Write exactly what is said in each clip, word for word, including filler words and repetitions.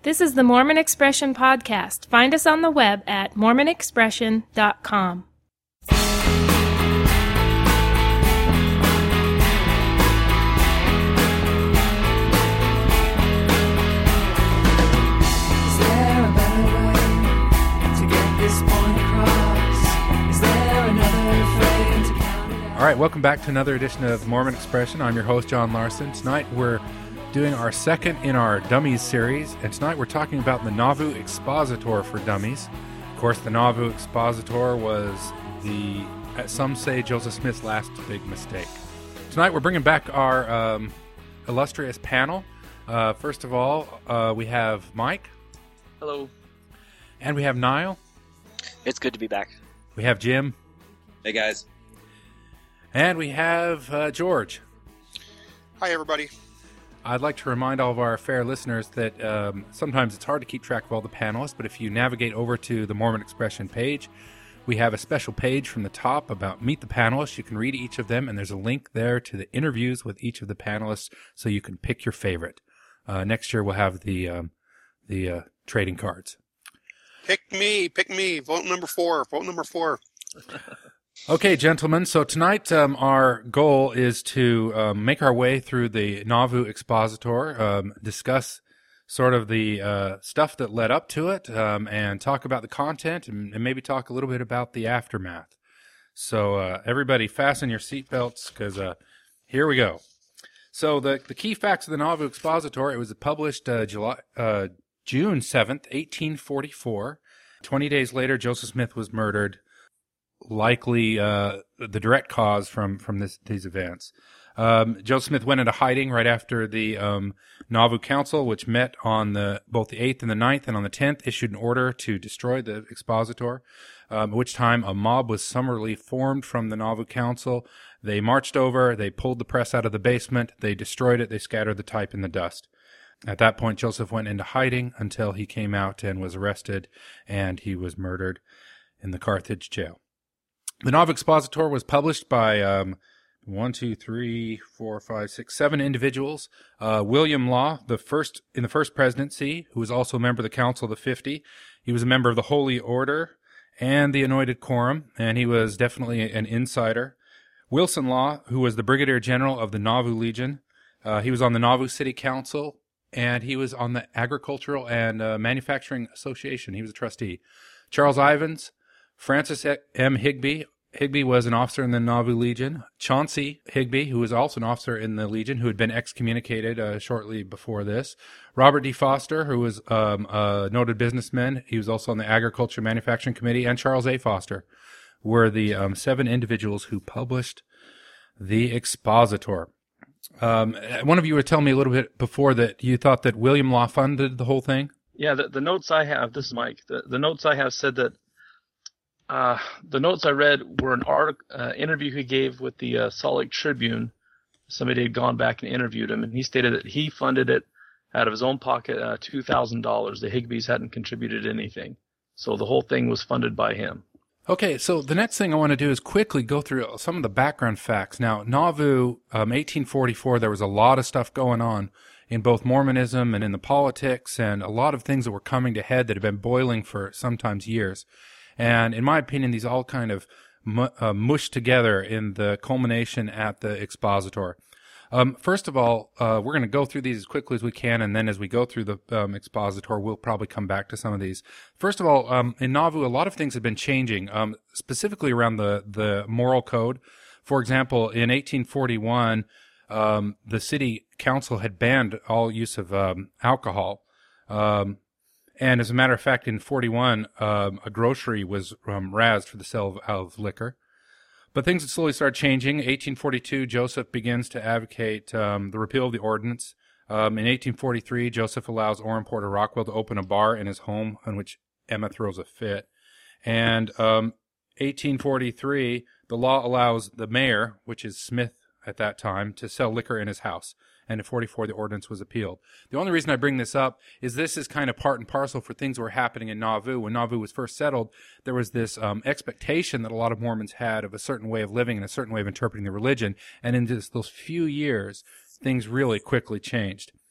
This is the Mormon Expression Podcast. Find us on the web at mormon expression dot com. All right, welcome back to another edition of Mormon Expression. I'm your host, John Larson. Tonight we're doing our second in our Dummies series, and tonight we're talking about the Nauvoo Expositor for Dummies. Of course, the Nauvoo Expositor was the, some say, Joseph Smith's last big mistake. Tonight we're bringing back our um, illustrious panel. Uh, first of all, uh, we have Mike. Hello. And we have Niall. It's good to be back. We have Jim. Hey, guys. And we have uh, George. Hi, everybody. I'd like to remind all of our fair listeners that um, sometimes it's hard to keep track of all the panelists, but if you navigate over to the Mormon Expression page, we have a special page from the top about Meet the Panelists. You can read each of them, and there's a link there to the interviews with each of the panelists, so you can pick your favorite. Uh, next year we'll have the um, the uh, trading cards. Pick me, pick me. Vote number four. Vote number four. Okay, gentlemen, so tonight um, our goal is to um, make our way through the Nauvoo Expositor, um, discuss sort of the uh, stuff that led up to it, um, and talk about the content, and, and maybe talk a little bit about the aftermath. So uh, everybody fasten your seatbelts, because uh, here we go. So the, the key facts of the Nauvoo Expositor: it was published uh, July, uh, June seventh, eighteen forty-four. Twenty days later, Joseph Smith was murdered. Likely uh, the direct cause from from this, these events. Um, Joseph Smith went into hiding right after the um, Nauvoo Council, which met on the both the eighth and the ninth, and on the tenth issued an order to destroy the Expositor, um, at which time a mob was summarily formed from the Nauvoo Council. They marched over, they pulled the press out of the basement, they destroyed it, they scattered the type in the dust. At that point, Joseph went into hiding until he came out and was arrested, and he was murdered in the Carthage jail. The Nauvoo Expositor was published by um, one, two, three, four, five, six, seven individuals. Uh, William Law, the first in the first presidency, who was also a member of the Council of the Fifty. He was a member of the Holy Order and the Anointed Quorum, and he was definitely an insider. Wilson Law, who was the Brigadier General of the Nauvoo Legion. Uh, he was on the Nauvoo City Council, and he was on the Agricultural and uh, Manufacturing Association. He was a trustee. Charles Ivins, Francis M. Higby. Higby was an officer in the Nauvoo Legion. Chauncey Higby, who was also an officer in the Legion, who had been excommunicated uh, shortly before this. Robert D. Foster, who was um, a noted businessman. He was also on the Agriculture Manufacturing Committee. And Charles A. Foster were the um, seven individuals who published the Expositor. Um, one of you would tell me a little bit before that you thought that William Law funded the whole thing? Yeah, the, the notes I have, this is Mike, the, the notes I have said that Uh, the notes I read were an article, uh, interview he gave with the uh, Salt Lake Tribune. Somebody had gone back and interviewed him, and he stated that he funded it out of his own pocket, uh, two thousand dollars. The Higbees hadn't contributed anything. So the whole thing was funded by him. Okay, so the next thing I want to do is quickly go through some of the background facts. Now, Nauvoo, um, eighteen forty-four, there was a lot of stuff going on in both Mormonism and in the politics, and a lot of things that were coming to head that had been boiling for sometimes years. And in my opinion, these all kind of mu- uh, mushed together in the culmination at the Expositor. Um, first of all, uh, we're going to go through these as quickly as we can, and then as we go through the um, Expositor, we'll probably come back to some of these. First of all, um, in Nauvoo, a lot of things have been changing, um, specifically around the, the moral code. For example, in eighteen forty-one, um, the city council had banned all use of um, alcohol. Um And as a matter of fact, in forty-one, um, a grocery was um, razzed for the sale of, of liquor. But things had slowly started changing. eighteen forty-two, Joseph begins to advocate um, the repeal of the ordinance. Um, in eighteen forty-three, Joseph allows Orrin Porter Rockwell to open a bar in his home, in which Emma throws a fit. And um, eighteen forty-three, the law allows the mayor, which is Smith at that time, to sell liquor in his house. And in forty-four, the ordinance was appealed. The only reason I bring this up is this is kind of part and parcel for things that were happening in Nauvoo. When Nauvoo was first settled, there was this um, expectation that a lot of Mormons had of a certain way of living and a certain way of interpreting the religion. And in just those few years, things really quickly changed.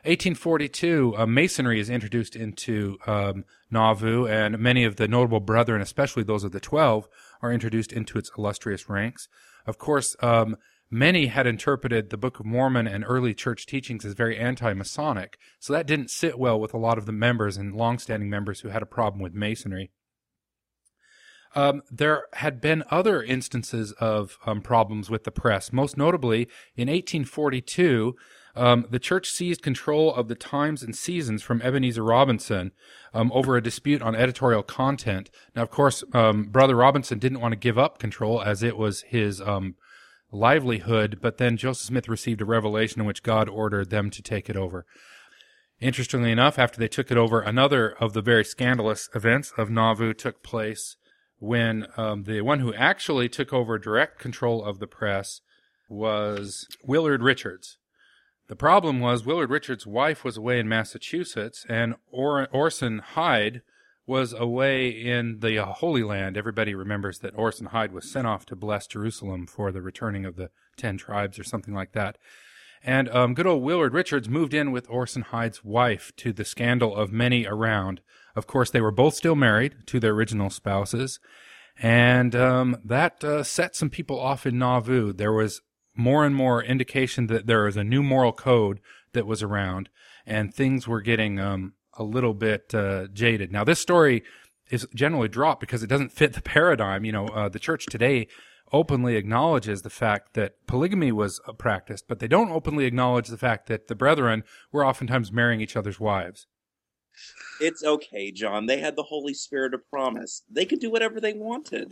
eighteen forty-two, uh, Masonry is introduced into um, Nauvoo, and many of the notable brethren, especially those of the Twelve, are introduced into its illustrious ranks. Of course, um, many had interpreted the Book of Mormon and early church teachings as very anti-Masonic, so that didn't sit well with a lot of the members and long-standing members who had a problem with Masonry. Um, there had been other instances of um, problems with the press. Most notably, in eighteen forty-two, um, the church seized control of the Times and Seasons from Ebenezer Robinson um, over a dispute on editorial content. Now, of course, um, Brother Robinson didn't want to give up control as it was his um, livelihood, but then Joseph Smith received a revelation in which God ordered them to take it over. Interestingly enough, after they took it over, another of the very scandalous events of Nauvoo took place when um, the one who actually took over direct control of the press was Willard Richards. The problem was Willard Richards' wife was away in Massachusetts, and or- Orson Hyde was away in the uh, Holy Land. Everybody remembers that Orson Hyde was sent off to bless Jerusalem for the returning of the ten tribes or something like that. And um, good old Willard Richards moved in with Orson Hyde's wife, to the scandal of many around. Of course, they were both still married to their original spouses, and um, that uh, set some people off in Nauvoo. There was more and more indication that there was a new moral code that was around, and things were getting um, a little bit uh, jaded. Now, this story is generally dropped because it doesn't fit the paradigm. You know, uh, the church today openly acknowledges the fact that polygamy was practiced, but they don't openly acknowledge the fact that the brethren were oftentimes marrying each other's wives. It's okay, John. They had the Holy Spirit of promise. They could do whatever they wanted.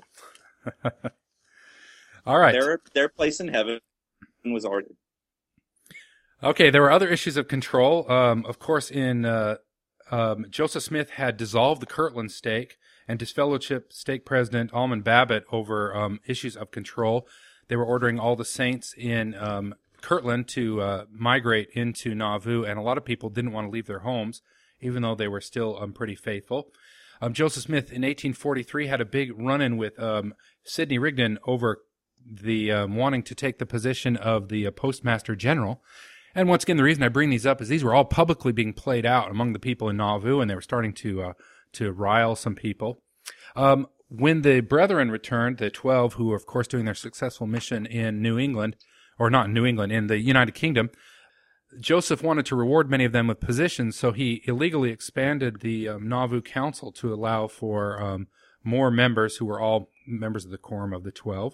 All right. Their, their place in heaven was already. Okay, there were other issues of control. Um, of course, in uh, um, Joseph Smith had dissolved the Kirtland stake and disfellowship stake president Almon Babbitt over um, issues of control. They were ordering all the saints in um, Kirtland to uh, migrate into Nauvoo, and a lot of people didn't want to leave their homes, even though they were still um, pretty faithful. Um, Joseph Smith in eighteen forty-three had a big run-in with um, Sidney Rigdon over the um, wanting to take the position of the uh, Postmaster General. And once again, the reason I bring these up is these were all publicly being played out among the people in Nauvoo, and they were starting to uh, to rile some people. Um, when the brethren returned, the twelve, who were, of course, doing their successful mission in New England, or not in New England, in the United Kingdom, Joseph wanted to reward many of them with positions, so he illegally expanded the um, Nauvoo Council to allow for um, more members who were all members of the Quorum of the Twelve.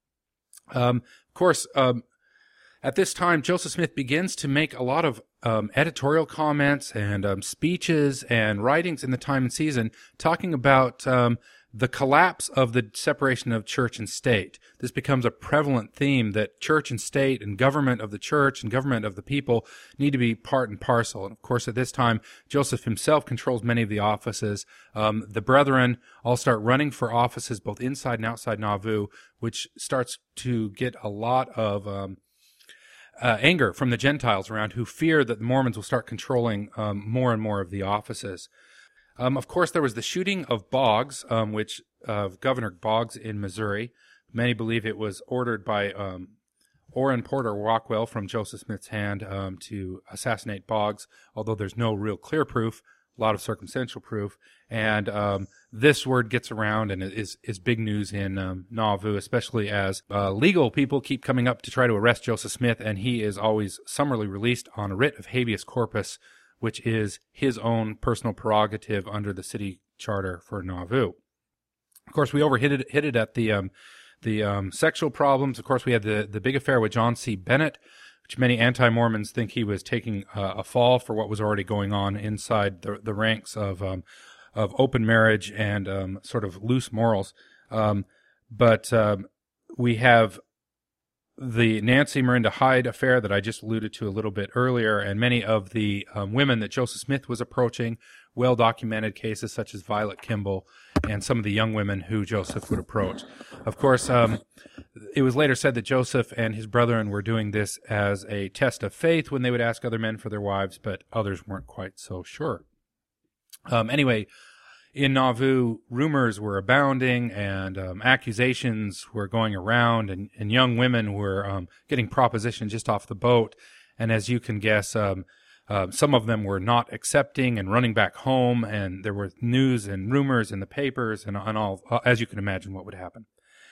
Um, of course, um, at this time, Joseph Smith begins to make a lot of um, editorial comments and um, speeches and writings in the Time and Season talking about um, the collapse of the separation of church and state. This becomes a prevalent theme that church and state and government of the church and government of the people need to be part and parcel. And of course, at this time, Joseph himself controls many of the offices. Um, the brethren all start running for offices both inside and outside Nauvoo, which starts to get a lot of um, uh, anger from the Gentiles around, who fear that the Mormons will start controlling um, more and more of the offices. Um, of course, there was the shooting of Boggs, um, which uh, Governor Boggs in Missouri. Many believe it was ordered by um, Orrin Porter Rockwell from Joseph Smith's hand um, to assassinate Boggs, although there's no real clear proof, a lot of circumstantial proof. And um, this word gets around and is, is big news in um, Nauvoo, especially as uh, legal people keep coming up to try to arrest Joseph Smith, and he is always summarily released on a writ of habeas corpus, which is his own personal prerogative under the city charter for Nauvoo. Of course, we overhit it, hit it at the um, the um, sexual problems. Of course, we had the, the big affair with John C. Bennett, which many anti-Mormons think he was taking uh, a fall for what was already going on inside the, the ranks of um, of open marriage and um, sort of loose morals. Um, but um, we have the Nancy Miranda Hyde affair that I just alluded to a little bit earlier, and many of the um, women that Joseph Smith was approaching, well-documented cases such as Violet Kimball and some of the young women who Joseph would approach. Of course, um, it was later said that Joseph and his brethren were doing this as a test of faith when they would ask other men for their wives, but others weren't quite so sure. Um, anyway, in Nauvoo, rumors were abounding, and um, accusations were going around, and, and young women were um, getting propositioned just off the boat. And as you can guess, um, Uh, some of them were not accepting and running back home, and there were news and rumors in the papers and, and all, uh, as you can imagine what would happen.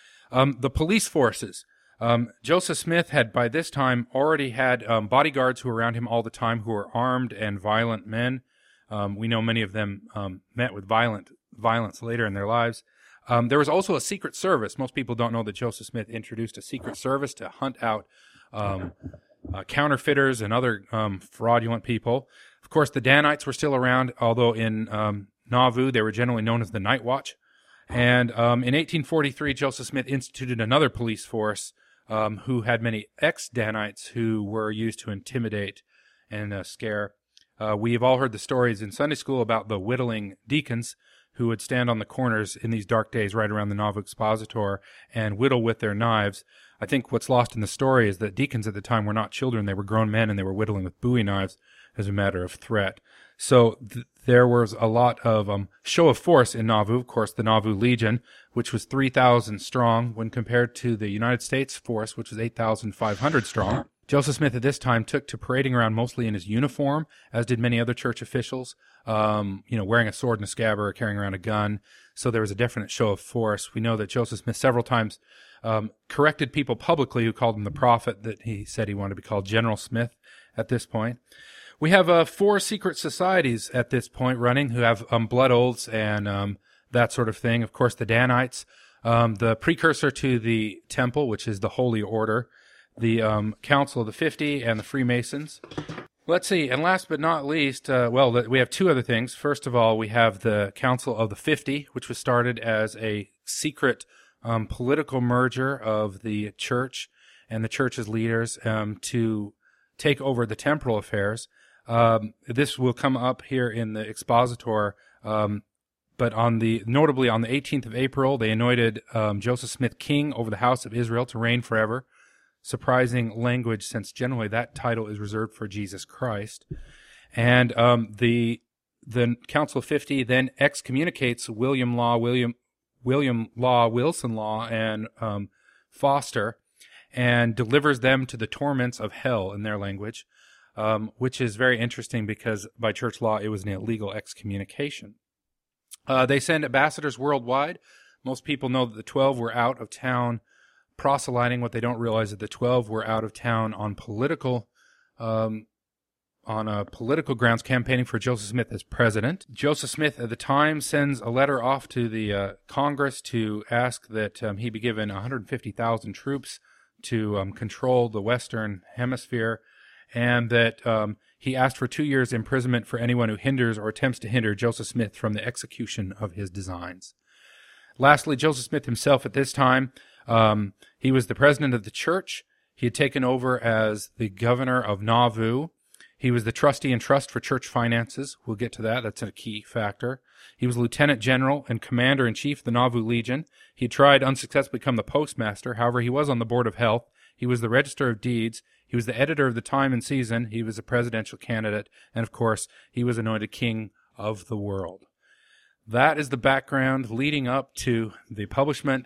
Um, the police forces. Um, Joseph Smith had by this time already had um, bodyguards who were around him all the time who were armed and violent men. Um, we know many of them um, met with violent violence later in their lives. Um, there was also a secret service. Most people don't know that Joseph Smith introduced a secret service to hunt out um, uh, counterfeiters and other um, fraudulent people. Of course, the Danites were still around, although in um, Nauvoo they were generally known as the Night Watch. And um, in eighteen forty-three, Joseph Smith instituted another police force um, who had many ex-Danites who were used to intimidate and uh, scare. Uh, we have all heard the stories in Sunday school about the whittling deacons who would stand on the corners in these dark days right around the Nauvoo Expositor and whittle with their knives. I think what's lost in the story is that deacons at the time were not children. They were grown men, and they were whittling with bowie knives as a matter of threat. So th- there was a lot of um, show of force in Nauvoo. Of course, the Nauvoo Legion, which was three thousand strong when compared to the United States force, which was eight thousand five hundred strong. Joseph Smith at this time took to parading around mostly in his uniform, as did many other church officials, um, you know, wearing a sword and a scabbard or carrying around a gun. So there was a definite show of force. We know that Joseph Smith several times um, corrected people publicly who called him the prophet, that he said he wanted to be called General Smith at this point. We have uh, four secret societies at this point running who have um, blood oaths and um, that sort of thing. Of course, the Danites, um, the precursor to the temple, which is the Holy Order, the um, Council of the Fifty, and the Freemasons. Let's see, and last but not least, uh, well, we have two other things. First of all, we have the Council of the Fifty, which was started as a secret um, political merger of the church and the church's leaders um, to take over the temporal affairs. Um, this will come up here in the expositor, um, but on the notably on the eighteenth of April, they anointed um, Joseph Smith king over the house of Israel to reign forever. Surprising language, since generally that title is reserved for Jesus Christ. And um, the the Council of Fifty then excommunicates William Law, William William Law, Wilson Law, and um, Foster, and delivers them to the torments of hell in their language, um, which is very interesting because by church law it was an illegal excommunication. Uh, they send ambassadors worldwide. Most people know that the twelve were out of town proselyting. What they don't realize is that the twelve were out of town on political um, on uh, political grounds, campaigning for Joseph Smith as president. Joseph Smith at the time sends a letter off to the uh, Congress to ask that um, he be given one hundred fifty thousand troops to um, control the Western Hemisphere, and that um, he asked for two years imprisonment for anyone who hinders or attempts to hinder Joseph Smith from the execution of his designs. Lastly, Joseph Smith himself at this time, um, he was the president of the church. He had taken over as the governor of Nauvoo. He was the trustee and trust for church finances. We'll get to that. That's a key factor. He was lieutenant general and commander-in-chief of the Nauvoo Legion. He tried unsuccessfully to become the postmaster. However, he was on the board of health. He was the register of deeds. He was the editor of the Time and Season. He was a presidential candidate. And, of course, he was anointed king of the world. That is the background leading up to the publishment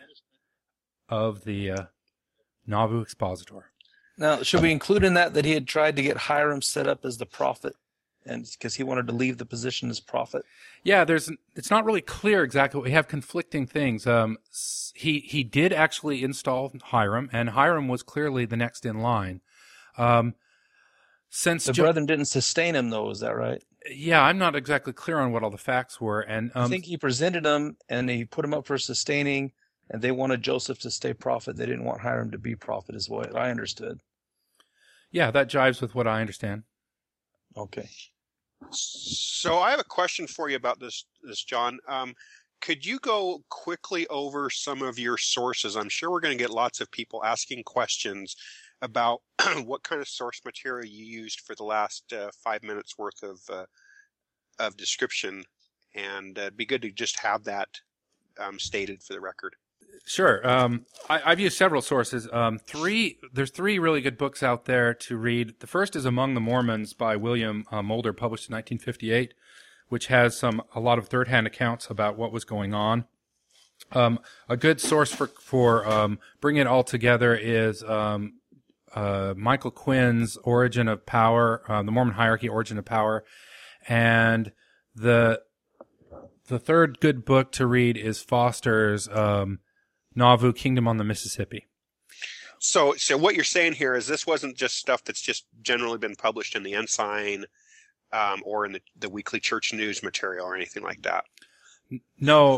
of the uh, Nauvoo Expositor. Now, should we include in that that he had tried to get Hiram set up as the prophet, and because he wanted to leave the position as prophet? Yeah, there's. It's not really clear exactly. We have conflicting things. Um, he he did actually install Hiram, and Hiram was clearly the next in line. Um, since the jo- brethren didn't sustain him, though, is that right? Yeah, I'm not exactly clear on what all the facts were, and um, I think he presented him, and he put him up for sustaining. And they wanted Joseph to stay prophet. They didn't want Hiram to be prophet, is what I understood. Yeah, that jives with what I understand. Okay. So I have a question for you about this, this John. Um, could you go quickly over some of your sources? I'm sure we're going to get lots of people asking questions about what kind of source material you used for the last uh, five minutes worth of uh, of description, and uh, it'd be good to just have that um, stated for the record. Sure. Um, I, I've used several sources. Um, three, there's three really good books out there to read. The first is Among the Mormons by William uh, Mulder, published in nineteen fifty-eight, which has some a lot of third-hand accounts about what was going on. Um, a good source for for um, bringing it all together is um, uh, Michael Quinn's Origin of Power, uh, the Mormon Hierarchy, Origin of Power, and the the third good book to read is Foster's um, Nauvoo Kingdom on the Mississippi. So, so what you're saying here is this wasn't just stuff that's just generally been published in the Ensign um, or in the, the weekly church news material or anything like that. No.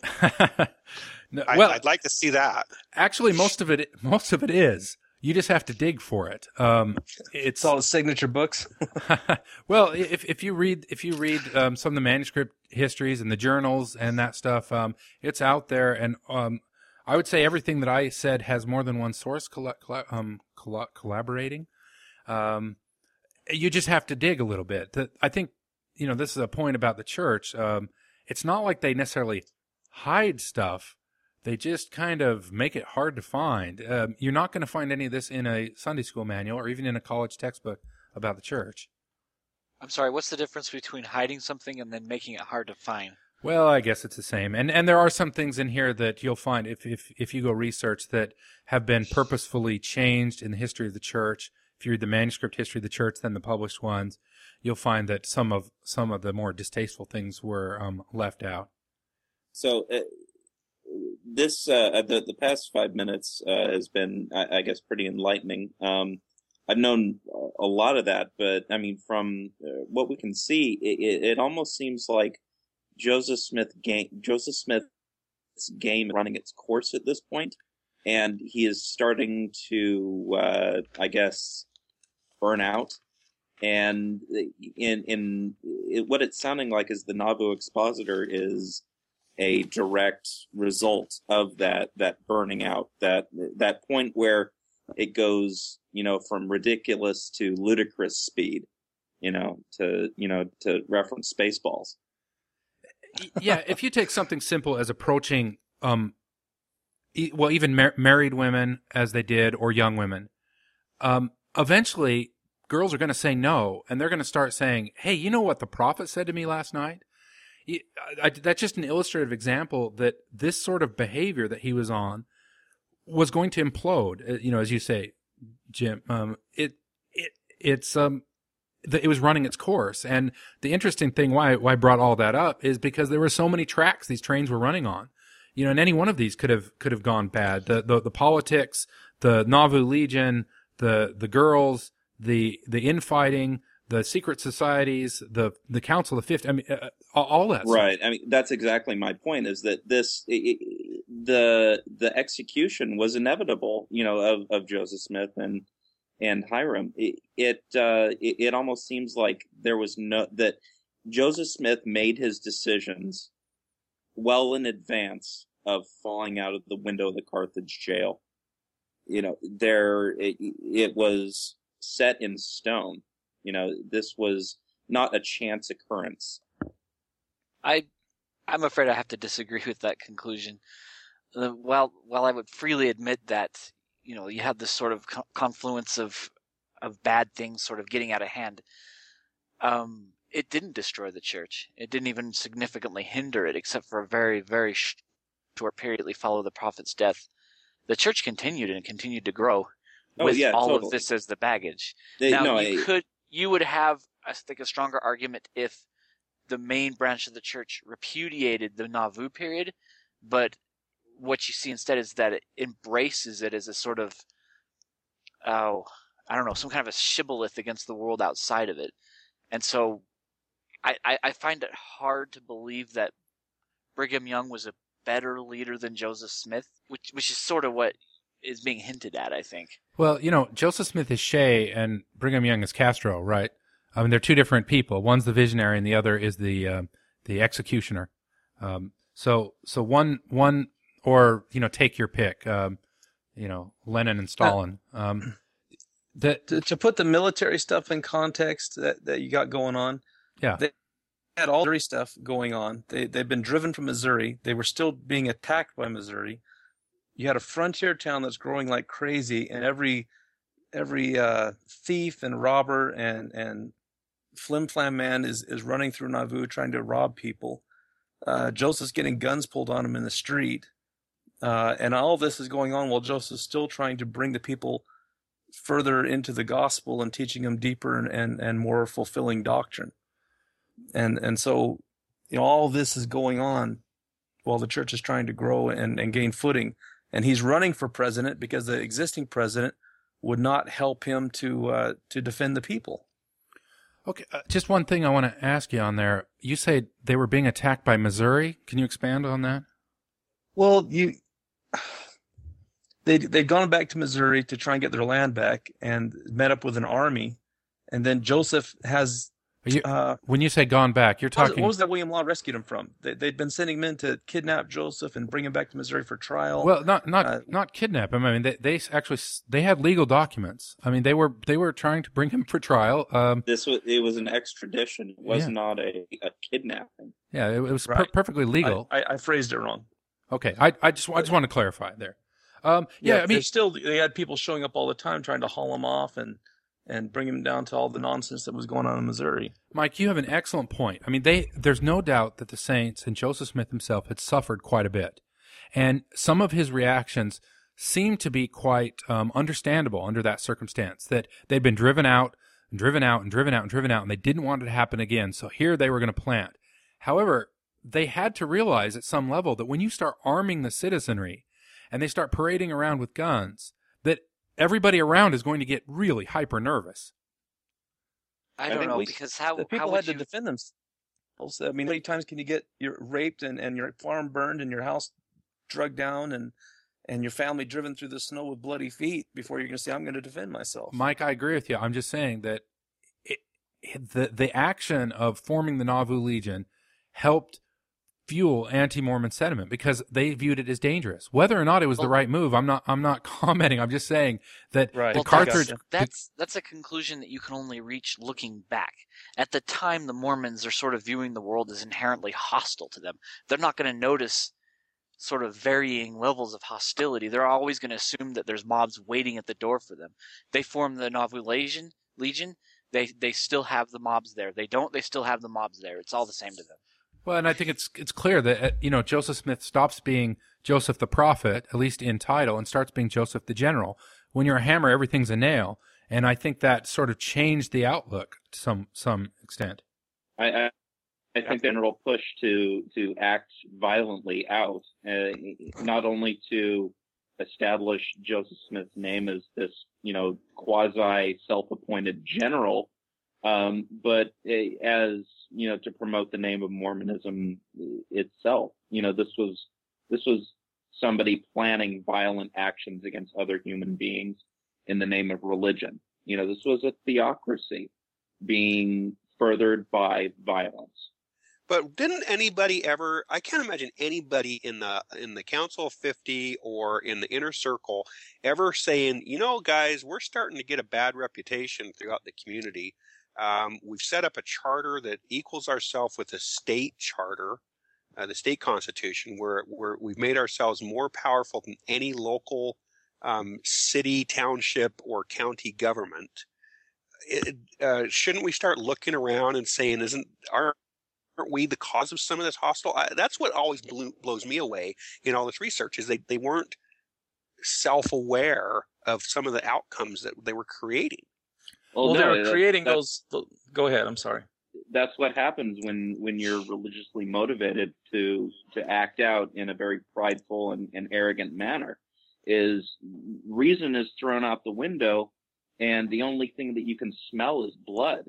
no I'd, well, I'd like to see that. Actually, most of it, most of it is. You just have to dig for it. Um, it's, It's all the signature books. well, if if you read if you read um, some of the manuscript histories and the journals and that stuff, um, it's out there. And um, I would say everything that I said has more than one source colla- colla- um, colla- collaborating. Um, you just have to dig a little bit. I think you know this is a point about the church. Um, it's not like they necessarily hide stuff. They just kind of make it hard to find. Um, you're not going to find any of this in a Sunday school manual or even in a college textbook about the church. I'm sorry, what's the difference between hiding something and then making it hard to find? Well, I guess it's the same. And and there are some things in here that you'll find if, if, if you go research that have been purposefully changed in the history of the church. If you read the manuscript history of the church, then the published ones, you'll find that some of some of the more distasteful things were um, left out. So uh, this uh, the the past five minutes uh, has been, I, I guess, pretty enlightening. Um, I've known a lot of that, but I mean, from uh, what we can see, it, it almost seems like Joseph Smith game, Joseph Smith's game running its course at this point, and he is starting to, uh, I guess, burn out. And in in it, what it's sounding like is the Nauvoo Expositor is a direct result of that that burning out, that that point where it goes, you know, from ridiculous to ludicrous speed, you know, to you know to reference Spaceballs. Yeah, if you take something simple as approaching, um, e- well, even mar- married women as they did, or young women, um, eventually girls are going to say no, and they're going to start saying, "Hey, you know what the prophet said to me last night?" I, I, that's just an illustrative example that this sort of behavior that he was on was going to implode. Uh, you know, as you say, Jim, um, it it it's um. it was running its course. And the interesting thing why, why I brought all that up is because there were so many tracks these trains were running on, you know, and any one of these could have, could have gone bad. The, the, the politics, the Nauvoo Legion, the, the girls, the, the infighting, the secret societies, the, the Council of Fifty, I mean, uh, all that stuff. Right. I mean, that's exactly my point, is that this, it, it, the, the execution was inevitable, you know, of, of Joseph Smith and, and Hyrum. It it, uh, it it almost seems like there was no that Joseph Smith made his decisions well in advance of falling out of the window of the Carthage jail. You know, there it, it was set in stone. You know, this was not a chance occurrence. I I'm afraid I have to disagree with that conclusion. Uh, while while I would freely admit that, you know, you have this sort of confluence of of bad things sort of getting out of hand. Um, it didn't destroy the church. It didn't even significantly hinder it, except for a very, very short period that followed the prophet's death. The church continued and continued to grow Oh, with yeah, all totally. of this as the baggage. They, now, no, you I, could, you would have, I think, a stronger argument if the main branch of the church repudiated the Nauvoo period, but what you see instead is that it embraces it as a sort of, oh, I don't know, some kind of a shibboleth against the world outside of it. And so I, I, I find it hard to believe that Brigham Young was a better leader than Joseph Smith, which which is sort of what is being hinted at, I think. Well, you know, Joseph Smith is Shea and Brigham Young is Castro, right? I mean, they're two different people. One's the visionary and the other is the uh, the executioner. Um, so so one one. Or, you know, take your pick, um, you know, Lenin and Stalin. Um, that To, to put the military stuff in context that, that you got going on, yeah, they had all Missouri stuff going on. They, they've been driven from Missouri. They were still being attacked by Missouri. You had a frontier town that's growing like crazy, and every every uh, thief and robber and, and flim-flam man is, is running through Nauvoo trying to rob people. Uh, Joseph's getting guns pulled on him in the street. Uh, and all of this is going on while Joseph's still trying to bring the people further into the gospel and teaching them deeper and, and, and more fulfilling doctrine. And and so, you know, all this is going on while the church is trying to grow and, and gain footing. And he's running for president because the existing president would not help him to uh, to defend the people. Okay, uh, just one thing I want to ask you on there. You say they were being attacked by Missouri. Can you expand on that? Well, you they they'd gone back to Missouri to try and get their land back, and met up with an army, and then Joseph has. You, uh, when you say gone back, you're what was, talking. What was that William Law rescued him from? They, they'd been sending men to kidnap Joseph and bring him back to Missouri for trial. Well, not not uh, not kidnap him. I mean, they they actually they had legal documents. I mean, they were they were trying to bring him for trial. Um, this was it was an extradition. It was Yeah. not a, a kidnapping. yeah, it, it was per- Right. perfectly legal. I, I, I phrased it wrong. Okay, I I just I just want to clarify there. Um, yeah, I mean, there's still they had people showing up all the time trying to haul him off and and bring him down to all the nonsense that was going on in Missouri. Mike, you have an excellent point. I mean, they there's no doubt that the Saints and Joseph Smith himself had suffered quite a bit, and some of his reactions seemed to be quite um, understandable under that circumstance. That they'd been driven out and driven out and driven out and driven out, and they didn't want it to happen again. So here they were going to plant. However, they had to realize at some level that when you start arming the citizenry and they start parading around with guns, that everybody around is going to get really hyper nervous. I I don't think know we- because how The how people would had to you defend themselves. I mean, how many times can you get you're raped and, and your farm burned and your house drugged down and and your family driven through the snow with bloody feet before you're going to say, I'm going to defend myself? Mike, I agree with you. I'm just saying that it, it, the the action of forming the Nauvoo Legion helped fuel anti-Mormon sentiment because they viewed it as dangerous. Whether or not it was the Well- right move, I'm not I'm not commenting. I'm just saying that Right. the Well, Carthage. gotcha. That's that's a conclusion that you can only reach looking back. At the time, the Mormons are sort of viewing the world as inherently hostile to them. They're not going to notice sort of varying levels of hostility. They're always going to assume that there's mobs waiting at the door for them. They form the Nauvoo Legion. Legion. They they still have the mobs there. They don't. They still have the mobs there. It's all the same to them. Well, and I think it's it's clear that uh, you know Joseph Smith stops being Joseph the prophet, at least in title, and starts being Joseph the general. When you're a hammer, everything's a nail, and I think that sort of changed the outlook to some some extent. I, I, I think the general push to to act violently out, uh, not only to establish Joseph Smith's name as this, you know, quasi self-appointed general, um, but uh, as you know, to promote the name of Mormonism itself. You know, this was this was somebody planning violent actions against other human beings in the name of religion. You know, this was a theocracy being furthered by violence. But didn't anybody ever, I can't imagine anybody in the in the Council of fifty or in the inner circle ever saying, you know, guys, we're starting to get a bad reputation throughout the community. Um, we've set up a charter that equals ourselves with the state charter, uh, the state constitution, where, where we've made ourselves more powerful than any local um, city, township, or county government. It, uh, shouldn't we start looking around and saying, isn't our aren't we the cause of some of this hostile? I, that's what always blew, blows me away in all this research is they, they weren't self-aware of some of the outcomes that they were creating. Well, no, they were that- creating that- those. Go ahead. I'm sorry. That's what happens when, when you're religiously motivated to to act out in a very prideful and, and arrogant manner. Is reason is thrown out the window, and the only thing that you can smell is blood.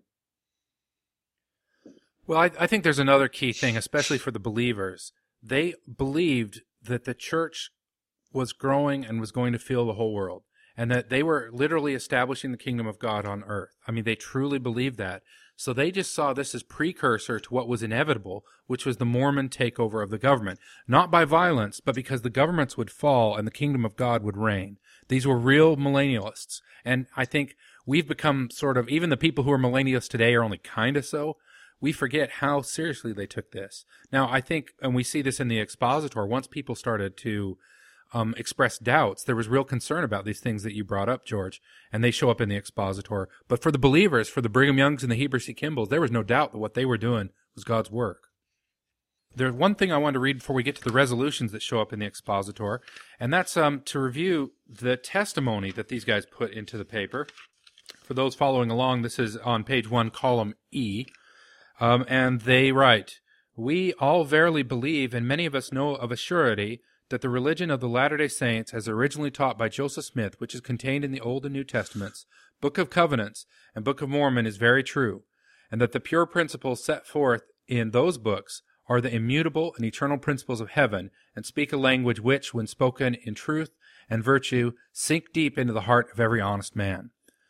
Well, I, I think there's another key thing, especially for the believers. They believed that the church was growing and was going to fill the whole world, and that they were literally establishing the kingdom of God on earth. I mean, they truly believed that. So they just saw this as precursor to what was inevitable, which was the Mormon takeover of the government. Not by violence, but because the governments would fall and the kingdom of God would reign. These were real millennialists. And I think we've become sort of, even the people who are millennialists today are only kind of so. We forget how seriously they took this. Now, I think, and we see this in the expositor, once people started to um, express doubts, there was real concern about these things that you brought up, George, and they show up in the expositor. But for the believers, for the Brigham Youngs and the Heber C. Kimballs, there was no doubt that what they were doing was God's work. there's one thing I wanted to read before we get to the resolutions that show up in the expositor, and that's um, to review the testimony that these guys put into the paper. For those following along, this is on page one, column E, um, and they write, "We all verily believe, and many of us know of a surety, that the religion of the Latter-day Saints, as originally taught by Joseph Smith, which is contained in the Old and New Testaments, Book of Covenants, and Book of Mormon, is very true, and that the pure principles set forth in those books are the immutable and eternal principles of heaven, and speak a language which, when spoken in truth and virtue, sink deep into the heart of every honest man."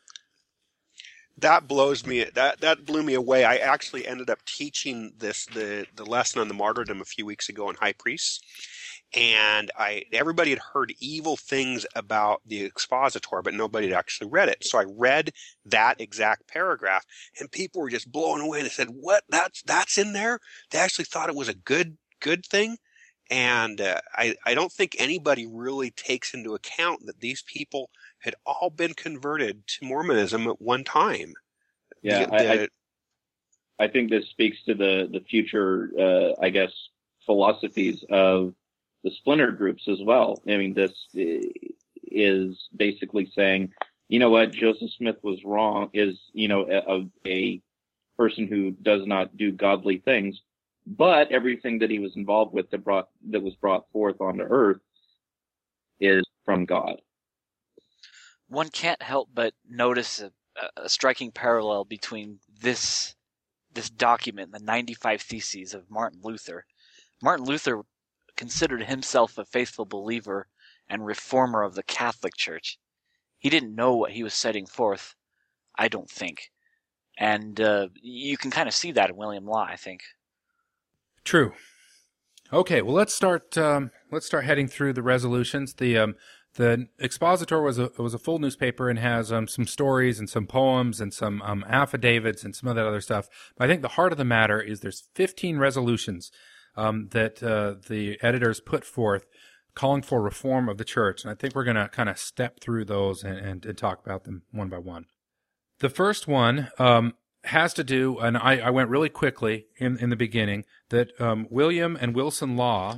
That blows me. That that blew me away. I actually ended up teaching this the the lesson on the martyrdom a few weeks ago in High Priests, and I everybody had heard evil things about the expositor, but nobody had actually read it. So I read that exact paragraph, and people were just blown away. And they said, "What? That's that's in there?" They actually thought it was a good good thing, and uh, I I don't think anybody really takes into account that these people had all been converted to Mormonism at one time. Yeah, The- I, the- I, I think this speaks to the the future, uh, I guess, philosophies of the splinter groups as well. I mean, this is basically saying, you know what, Joseph Smith was wrong, is, you know, a, a person who does not do godly things, but everything that he was involved with that brought that was brought forth onto earth is from God. One can't help but notice a, a striking parallel between this this document, the ninety-five Theses of Martin Luther. Martin Luther considered himself a faithful believer and reformer of the Catholic Church. He didn't know what he was setting forth, I don't think. And uh, you can kind of see that in William Law, I think. True. Okay, well, let's start. Um, let's start heading through the resolutions. The um, the expositor was a was a full newspaper and has um, some stories and some poems and some um, affidavits and some of that other stuff. But I think the heart of the matter is there's fifteen resolutions um, that uh, the editors put forth, calling for reform of the church, and I think we're going to kind of step through those and, and, and talk about them one by one. The first one um, has to do, and I, I went really quickly in, in the beginning, that um, William and Wilson Law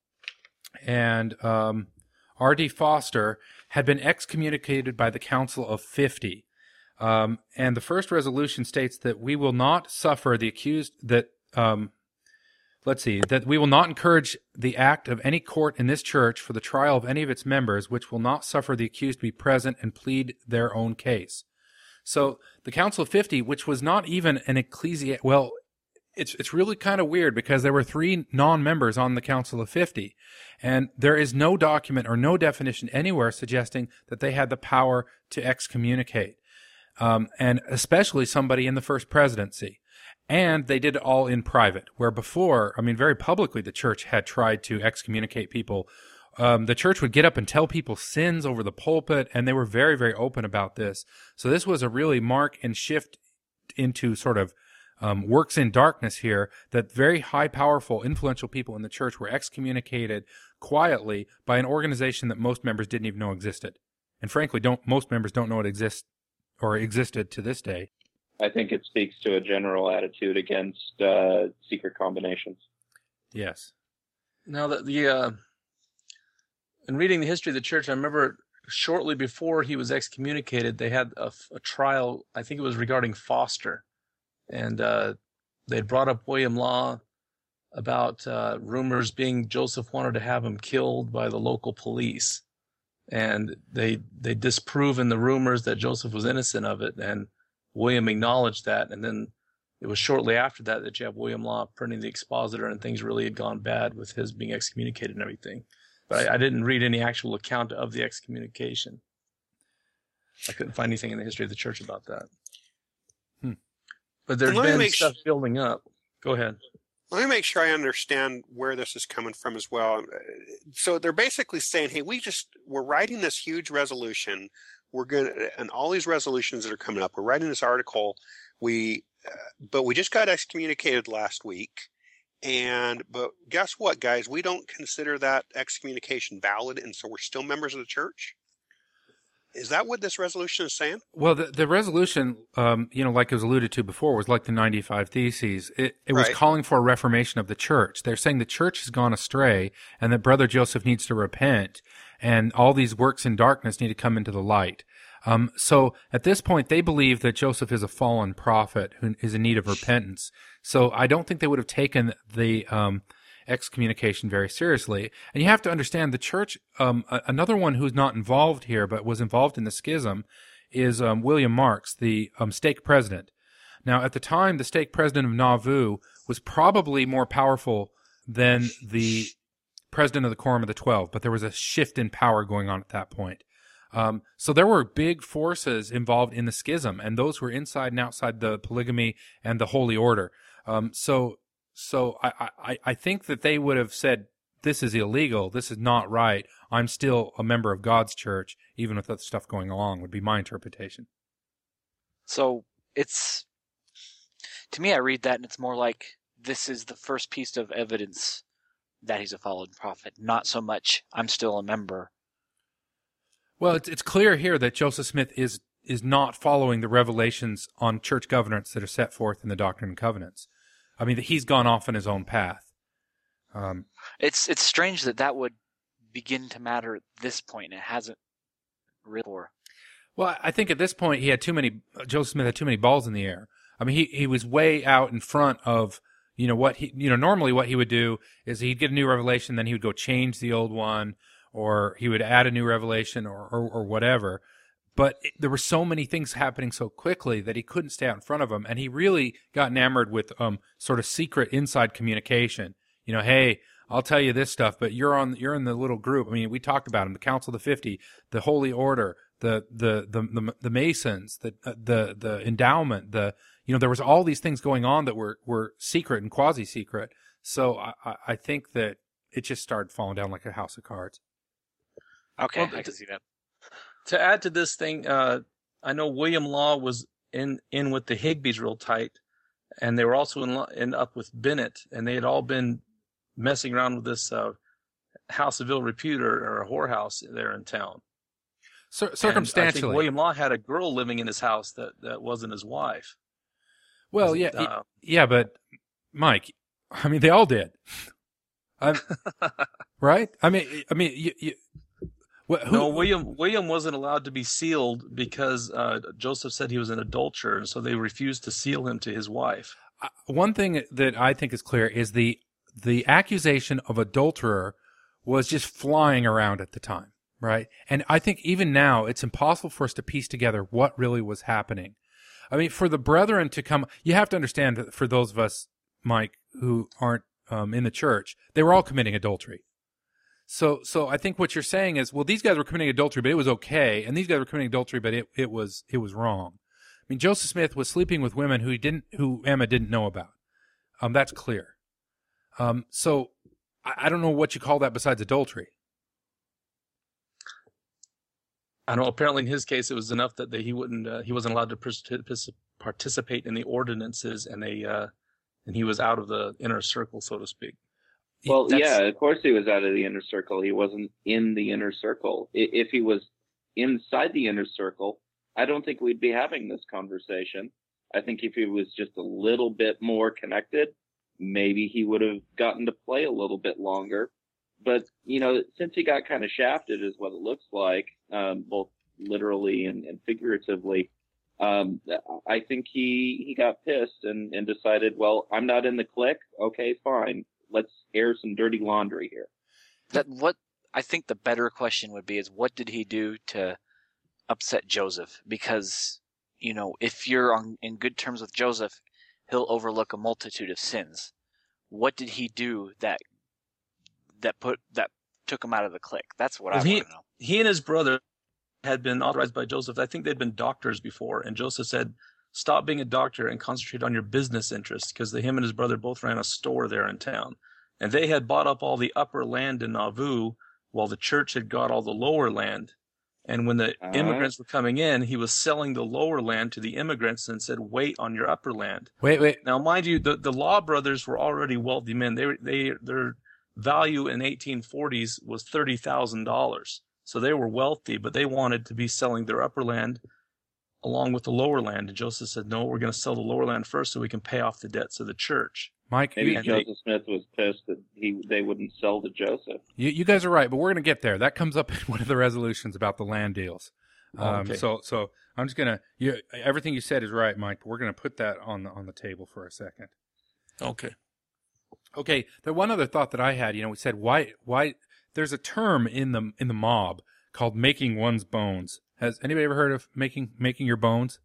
and um, R D Foster had been excommunicated by the Council of fifty. Um, and the first resolution states that we will not suffer the accused, that, um, let's see, that we will not encourage the act of any court in this church for the trial of any of its members, which will not suffer the accused to be present and plead their own case. So the Council of fifty, which was not even an ecclesi, well, it's it's really kind of weird because there were three non-members on the Council of fifty, and there is no document or no definition anywhere suggesting that they had the power to excommunicate, um, and especially somebody in the first presidency. And they did it all in private, where before, I mean, very publicly, the church had tried to excommunicate people. Um, the church would get up and tell people sins over the pulpit, and they were very, very open about this. So this was a really mark and shift into sort of um, works in darkness here, that very high, powerful, influential people in the church were excommunicated quietly by an organization that most members didn't even know existed. And frankly, don't most members don't know it exists or existed to this day. I think it speaks to a general attitude against uh, secret combinations. Yes. Now, the, the uh, in reading the history of the church, I remember shortly before he was excommunicated, they had a, a trial, I think it was regarding Foster. And uh, they brought up William Law about uh, rumors being Joseph wanted to have him killed by the local police. And they they disproven the rumors that Joseph was innocent of it, and William acknowledged that. And then it was shortly after that that you have William Law printing the expositor, and things really had gone bad with his being excommunicated and everything. But I, I didn't read any actual account of the excommunication. I couldn't find anything in the history of the church about that. Hmm. But there's Let me been make stuff sh- building up. Go ahead. Let me make sure I understand where this is coming from as well. So they're basically saying, hey, we just, we're writing this huge resolution. We're going to, and all these resolutions that are coming up, we're writing this article. We, uh, but we just got excommunicated last week. And, but guess what, guys? We don't consider that excommunication valid. And so we're still members of the church. Is that what this resolution is saying? Well, the, the resolution, um, you know, like it was alluded to before, was like the ninety-five Theses. It, it was Right. calling for a reformation of the church. They're saying the church has gone astray and that Brother Joseph needs to repent and all these works in darkness need to come into the light. Um, so at this point, they believe that Joseph is a fallen prophet who is in need of repentance. So I don't think they would have taken the um, excommunication very seriously. And you have to understand the church, um, a- another one who's not involved here but was involved in the schism is um, William Marks, the um, stake president. Now, at the time, the stake president of Nauvoo was probably more powerful than the president of the Quorum of the Twelve, but there was a shift in power going on at that point. Um, so there were big forces involved in the schism, and those were inside and outside the polygamy and the Holy Order. Um, so so I, I, I think that they would have said, this is illegal, this is not right, I'm still a member of God's church, even with other stuff going along, would be my interpretation. So it's, to me, I read that and it's more like this is the first piece of evidence that he's a fallen prophet, not so much I'm still a member. Well, it's, it's clear here that Joseph Smith is is not following the revelations on church governance that are set forth in the Doctrine and Covenants. I mean, he's gone off on his own path. Um, It's it's strange that that would begin to matter at this point, and it hasn't really. Before. well, I think at this point he had too many. Joseph Smith had too many balls in the air. I mean, he he was way out in front of, you know, what he, you know, normally what he would do is he'd get a new revelation, then he would go change the old one, or he would add a new revelation, or or, or whatever. But it, there were so many things happening so quickly that he couldn't stay out in front of them, and he really got enamored with um sort of secret inside communication. You know, hey, I'll tell you this stuff, but you're on you're in the little group. I mean, we talked about them: the Council of the Fifty, the Holy Order, the the the the, the Masons, the the the endowment. The you know, there was all these things going on that were were secret and quasi secret. So I I think that it just started falling down like a house of cards. Okay, Well, I to- can see that. To add to this thing, uh, I know William Law was in, in with the Higbees real tight, and they were also in, lo- in up with Bennett, and they had all been messing around with this uh, House of Ill Repute or, or a whorehouse there in town. Cir- And I circumstantially, think William Law had a girl living in his house that, that wasn't his wife. well, Was yeah, it, uh, yeah, but Mike, I mean, they all did. I'm, right? I mean, I mean, you, you, what, who, No, William William wasn't allowed to be sealed because uh, Joseph said he was an adulterer, and so they refused to seal him to his wife. Uh, one thing that I think is clear is the the accusation of adulterer was just flying around at the time, right? And I think even now it's impossible for us to piece together what really was happening. I mean, for the brethren to come, you have to understand that for those of us, Mike, who aren't um, in the church, they were all committing adultery. So, so I think what you're saying is, well, these guys were committing adultery, but it was okay, and these guys were committing adultery, but it, it was it was wrong. I mean, Joseph Smith was sleeping with women who he didn't, who Emma didn't know about. Um, that's clear. Um, so I, I don't know what you call that besides adultery. I know. Apparently, in his case, it was enough that they, he wouldn't. Uh, he wasn't allowed to partic- participate in the ordinances, and they uh, and he was out of the inner circle, so to speak. Well, That's- yeah, of course he was out of the inner circle. He wasn't in the inner circle. I- If he was inside the inner circle, I don't think we'd be having this conversation. I think if he was just a little bit more connected, maybe he would have gotten to play a little bit longer. But, you know, since he got kind of shafted is what it looks like, um, both literally and, and figuratively, um, I think he, he got pissed and, and decided, well, I'm not in the clique. Okay, fine. Let's air some dirty laundry here. That what I think the better question would be is what did he do to upset Joseph? Because, you know, if you're on in good terms with Joseph, he'll overlook a multitude of sins. What did he do that that put that took him out of the clique? That's what Well, I he- want to know. He and his brother had been authorized by Joseph. I think they'd been doctors before, and Joseph said, "Stop being a doctor and concentrate on your business interests," because him and his brother both ran a store there in town, and they had bought up all the upper land in Nauvoo, while the church had got all the lower land. And when the Uh-huh. immigrants were coming in, he was selling the lower land to the immigrants and said, "Wait on your upper land." Wait, wait. Now, mind you, the, the Law brothers were already wealthy men. They they their value in eighteen forties was thirty thousand dollars. So they were wealthy, but they wanted to be selling their upper land along with the lower land. And Joseph said, no, we're going to sell the lower land first so we can pay off the debts of the church. Mike, Maybe you, Joseph they, Smith was pissed that he they wouldn't sell to Joseph. You, you guys are right, but we're going to get there. That comes up in one of the resolutions about the land deals. Um, oh, okay. So, so I'm just gonna. You, everything you said is right, Mike. But we're going to put that on the on the table for a second. Okay. Okay. The one other thought that I had, you know, we said why why there's a term in the in the mob called making one's bones. Has anybody ever heard of making making your bones?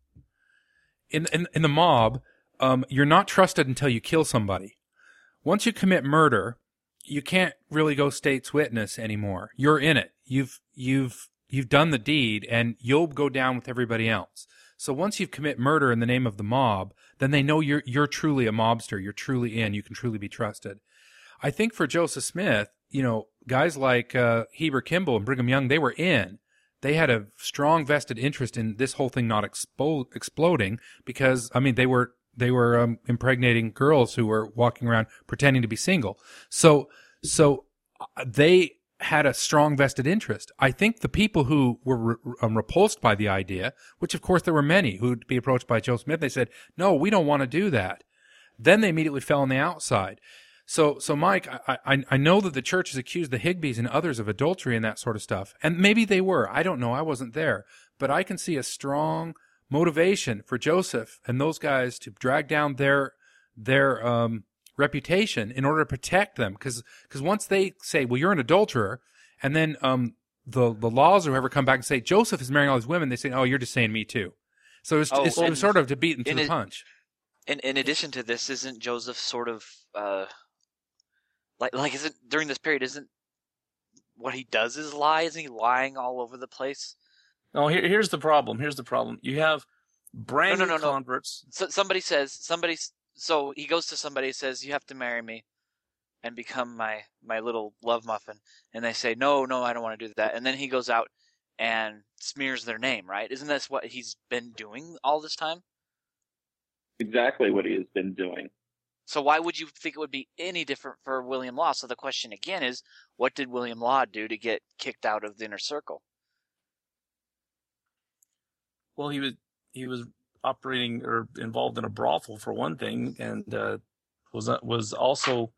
In in in the mob, um, you're not trusted until you kill somebody. Once you commit murder, you can't really go state's witness anymore. You're in it. You've you've you've done the deed, and you'll go down with everybody else. So once you've commit murder in the name of the mob, then they know you're you're truly a mobster. You're truly in. You can truly be trusted. I think for Joseph Smith, you know, guys like uh, Heber Kimball and Brigham Young, they were in. They had a strong vested interest in this whole thing not expo- exploding because, I mean, they were they were um, impregnating girls who were walking around pretending to be single. So so they had a strong vested interest. I think the people who were re- um, repulsed by the idea, which of course there were many who'd be approached by Joe Smith, they said, no, we don't want to do that. Then they immediately fell on the outside. So, so Mike, I, I, I know that the church has accused the Higbees and others of adultery and that sort of stuff. And maybe they were. I don't know. I wasn't there. But I can see a strong motivation for Joseph and those guys to drag down their, their, um, reputation in order to protect them. Cause, cause once they say, well, you're an adulterer, and then, um, the, the laws or whoever come back and say, Joseph is marrying all these women, they say, oh, you're just saying me too. So it was, oh, it's, it was sort of to beat them to the it, punch. In, in addition to this, isn't Joseph sort of, uh, Like, like, isn't during this period? Isn't what he does is lie? Isn't he lying all over the place? No, here, here's the problem. Here's the problem. You have brand no, no, new no, converts. No. So somebody says somebody. So he goes to somebody and says, "You have to marry me, and become my my little love muffin." And they say, "No, no, I don't want to do that." And then he goes out and smears their name. Right? Isn't that what he's been doing all this time? Exactly what he has been doing. So why would you think it would be any different for William Law? So the question again is, what did William Law do to get kicked out of the inner circle? Well, he was he was operating or involved in a brothel for one thing, and uh, was was also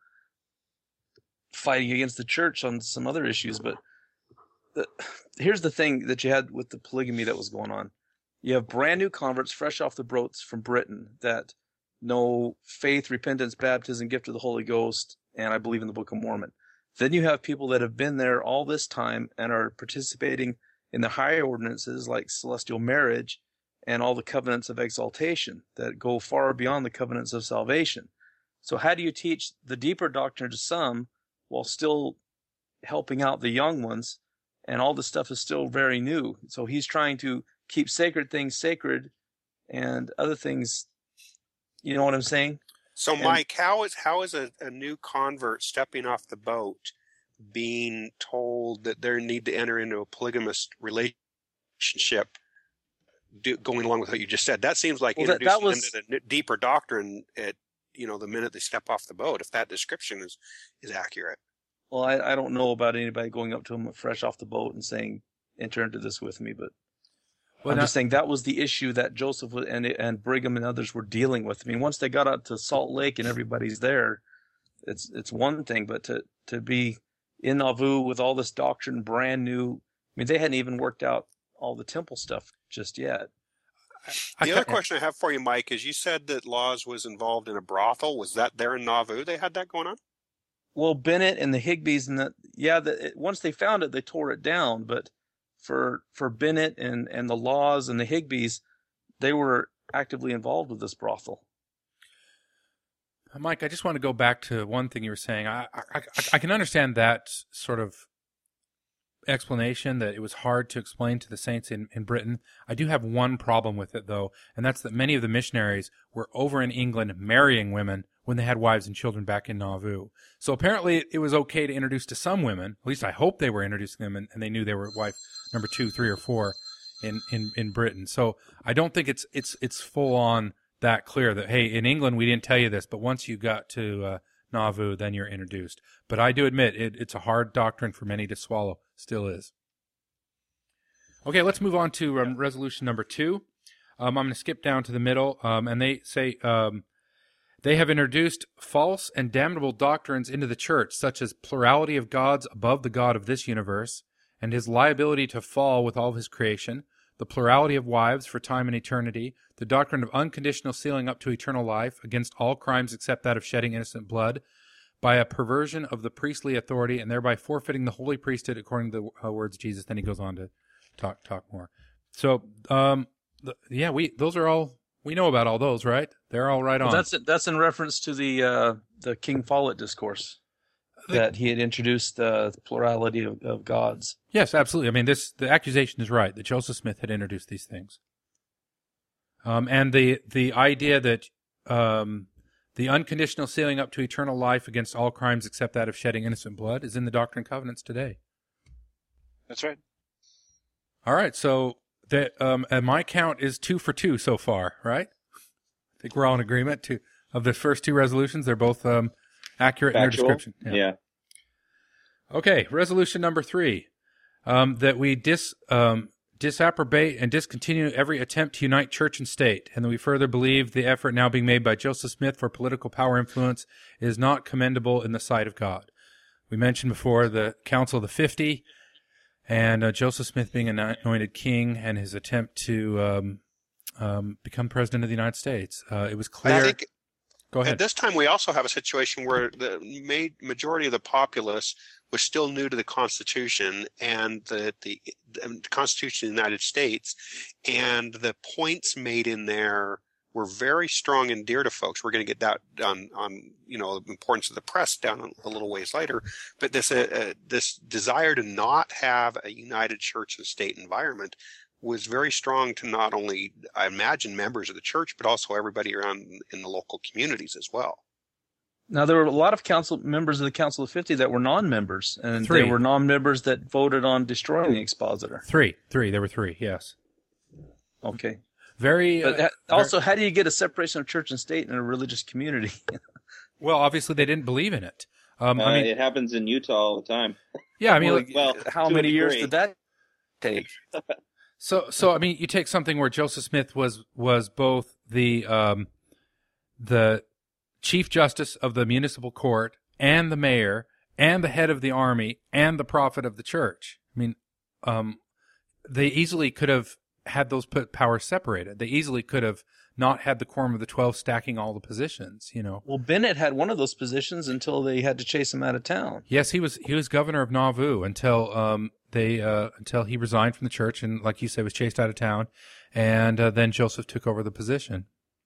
fighting against the church on some other issues. But the, here's the thing that you had with the polygamy that was going on: you have brand new converts, fresh off the boats from Britain, that know faith, repentance, baptism, gift of the Holy Ghost, and I believe in the Book of Mormon. Then you have people that have been there all this time and are participating in the higher ordinances like celestial marriage and all the covenants of exaltation that go far beyond the covenants of salvation. So how do you teach the deeper doctrine to some while still helping out the young ones? And all this stuff is still very new. So he's trying to keep sacred things sacred and other things. You know what I'm saying? So, And- Mike, how is how is a, a new convert stepping off the boat being told that they need to enter into a polygamous relationship, do, going along with what you just said? That seems like Well, that- introducing that was- them to the deeper doctrine at you know the minute they step off the boat. If that description is is accurate. Well, I, I don't know about anybody going up to him fresh off the boat and saying, enter into this with me, but Well, I'm now- just saying that was the issue that Joseph and and Brigham and others were dealing with. I mean, once they got out to Salt Lake and everybody's there, it's it's one thing, but to, to be in Nauvoo with all this doctrine brand new, I mean, they hadn't even worked out all the temple stuff just yet. I The other ca- question I have for you, Mike, is you said that Laws was involved in a brothel. Was that there in Nauvoo? They had that going on? Well, Bennett and the Higbees and the yeah, the, it, once they found it, they tore it down. But for for Bennett and, and the Laws and the Higbees, they were actively involved with this brothel. Mike, I just want to go back to one thing you were saying. I, I, I can understand that sort of explanation, that it was hard to explain to the saints in, in Britain. I do have one problem with it, though, and that's that many of the missionaries were over in England marrying women when they had wives and children back in Nauvoo. So apparently it, it was okay to introduce to some women, at least I hope they were introducing them, and, and they knew they were wife number two, three, or four in, in, in Britain. So I don't think it's it's it's full on that clear that, hey, in England we didn't tell you this, but once you got to uh, Nauvoo, then you're introduced. But I do admit it, it's a hard doctrine for many to swallow. Still is. Okay, let's move on to um, resolution number two. Um, I'm going to skip down to the middle, um, and they say um, they have introduced false and damnable doctrines into the church, such as plurality of gods above the God of this universe, and his liability to fall with all of his creation, the plurality of wives for time and eternity, the doctrine of unconditional sealing up to eternal life against all crimes except that of shedding innocent blood, by a perversion of the priestly authority, and thereby forfeiting the holy priesthood according to the uh, words of Jesus. Then he goes on to talk talk more. So, um, the, yeah, we those are all we know about all those, right? They're all right on. Well, that's that's in reference to the uh, the King Follett discourse The- that he had introduced uh, the plurality of, of gods. Yes, absolutely. I mean, this the accusation is right that Joseph Smith had introduced these things, um, and the the idea that um, the unconditional sealing up to eternal life against all crimes except that of shedding innocent blood is in the Doctrine and Covenants today. That's right. All right, so that um, and my count is two for two so far, right? I think we're all in agreement to of the first two resolutions. They're both um, accurate in their Factual? description. Yeah. Okay, resolution number three, um, that we dis um, disapprobate and discontinue every attempt to unite church and state, and that we further believe the effort now being made by Joseph Smith for political power influence is not commendable in the sight of God. We mentioned before the Council of the Fifty, and uh, Joseph Smith being anointed king, and his attempt to um, um, become president of the United States. Uh, it was clear. I think Go ahead. at this time we also have a situation where the ma- majority of the populace was still new to the Constitution and the, the, the Constitution of the United States, and the points made in there were very strong and dear to folks. We're going to get that on, on you know, the importance of the press down a little ways later. But this uh, uh, this desire to not have a united church and state environment was very strong to not only, I imagine, members of the church, but also everybody around in the local communities as well. Now, there were a lot of council members of the Council of Fifty that were non-members, and Three. they were non-members that voted on destroying the expositor. Three, three. There were three. Yes. Okay. Very. But uh, ha- also, how do you get a separation of church and state in a religious community? well, obviously they didn't believe in it. Um, Uh, I mean, it happens in Utah all the time. yeah. I mean, well, like, Well, how to a many years degree. did that take? So, so I mean, you take something where Joseph Smith was was both the um, the chief justice of the municipal court and the mayor and the head of the army and the prophet of the church. I mean, um, they easily could have had those put powers separated. They easily could have not had the quorum of the twelve stacking all the positions. You know. Well, Bennett had one of those positions until they had to chase him out of town. Yes, he was he was governor of Nauvoo until um they uh until he resigned from the church and, like you said, was chased out of town, and uh, then Joseph took over the position.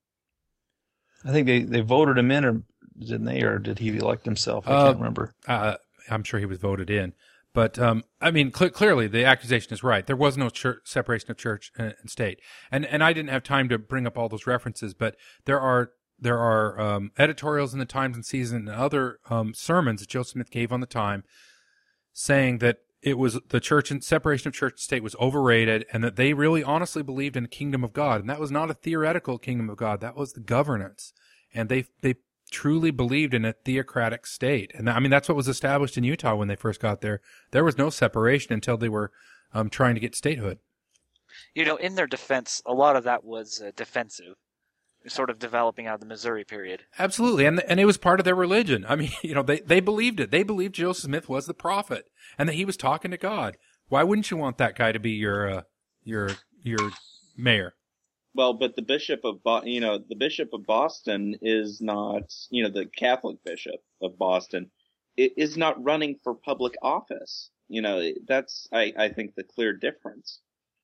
I think they, they voted him in, or didn't they, or did he elect himself? I Uh, can't remember. Uh, I'm sure he was voted in, but um I mean cl- clearly the accusation is right. There was no church, separation of church and, and state, and and I didn't have time to bring up all those references, but there are. There are um, editorials in the Times and Season and other um, sermons that Joseph Smith gave on the time saying that it was the church and separation of church and state was overrated, and that they really honestly believed in a kingdom of God. And that was not a theoretical kingdom of God. That was the governance. And they they truly believed in a theocratic state. And I mean, that's what was established in Utah when they first got there. There was no separation until they were um, trying to get statehood. You know, in their defense, a lot of that was uh, defensive, sort of developing out of the Missouri period. Absolutely. And and it was part of their religion. I mean, you know, they, they believed it. They believed Joseph Smith was the prophet and that he was talking to God. Why wouldn't you want that guy to be your uh, your your mayor? Well, but the bishop of Bo- you know the bishop of Boston is not you know the Catholic bishop of Boston i- is not running for public office. You know that's I, I think the clear difference.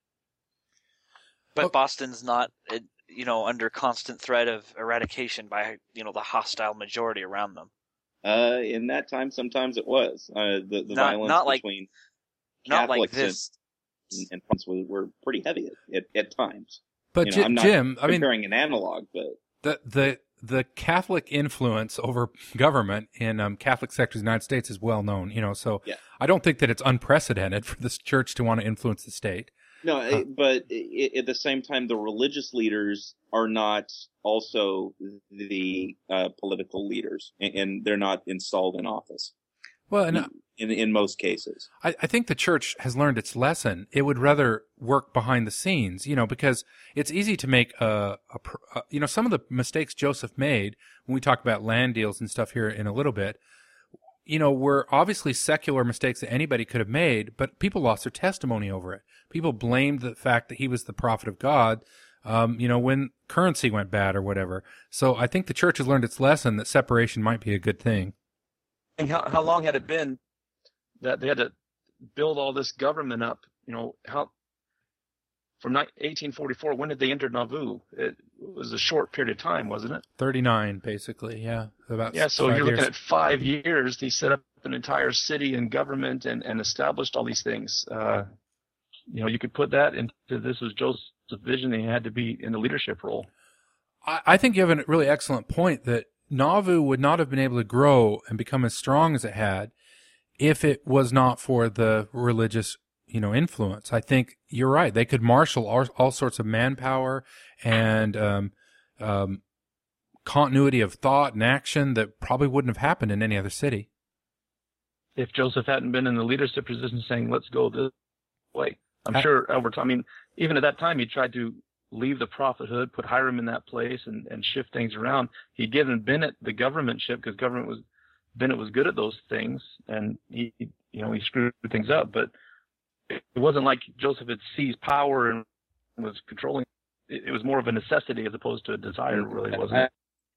But Oh. Boston's not, uh, you know, under constant threat of eradication by, you know, the hostile majority around them. Uh, in that time, sometimes it was uh, the the Not- violence not like- between Not like Catholics and, this. and Protestants were, were pretty heavy at, at, at times. But You know, Ji- I'm not Jim, I mean, comparing an analog, but the the the Catholic influence over government in um, Catholic sectors of the United States is well known. You know, so Yeah. I don't think that it's unprecedented for this church to want to influence the state. no. Huh. it- but i at the same time, the religious leaders are not also the uh, political leaders, and, and they're not installed in office. Well, and in in most cases. I, I think the church has learned its lesson. It would rather work behind the scenes, you know, because it's easy to make a, a, a you know, some of the mistakes Joseph made when we talk about land deals and stuff here in a little bit, you know, were obviously secular mistakes that anybody could have made, but people lost their testimony over it. People blamed the fact that he was the prophet of God, um, you know, when currency went bad or whatever. So I think the church has learned its lesson that separation might be a good thing. And how, how long had it been that they had to build all this government up? You know, how from eighteen forty-four, when did they enter Nauvoo? It was a short period of time, wasn't it? thirty-nine, basically, yeah. About yeah, so five you're years. looking at five years. He set up an entire city and government and, and established all these things. Uh, you know, you could put that into this was Joseph's vision, and he had to be in the leadership role. I, I think you have a really excellent point that Nauvoo would not have been able to grow and become as strong as it had if it was not for the religious, you know, influence. I think you're right. They could marshal all, all sorts of manpower and um, um, continuity of thought and action that probably wouldn't have happened in any other city. If Joseph hadn't been in the leadership position saying, let's go this way. I'm sure over time, I mean, even at that time, he tried to leave the prophethood, put Hiram in that place and, and shift things around. He'd given Bennett the governmentship because government was, Bennett was good at those things, and he, you know, he screwed things up, but it wasn't like Joseph had seized power and was controlling. It, it was more of a necessity as opposed to a desire, really, wasn't it?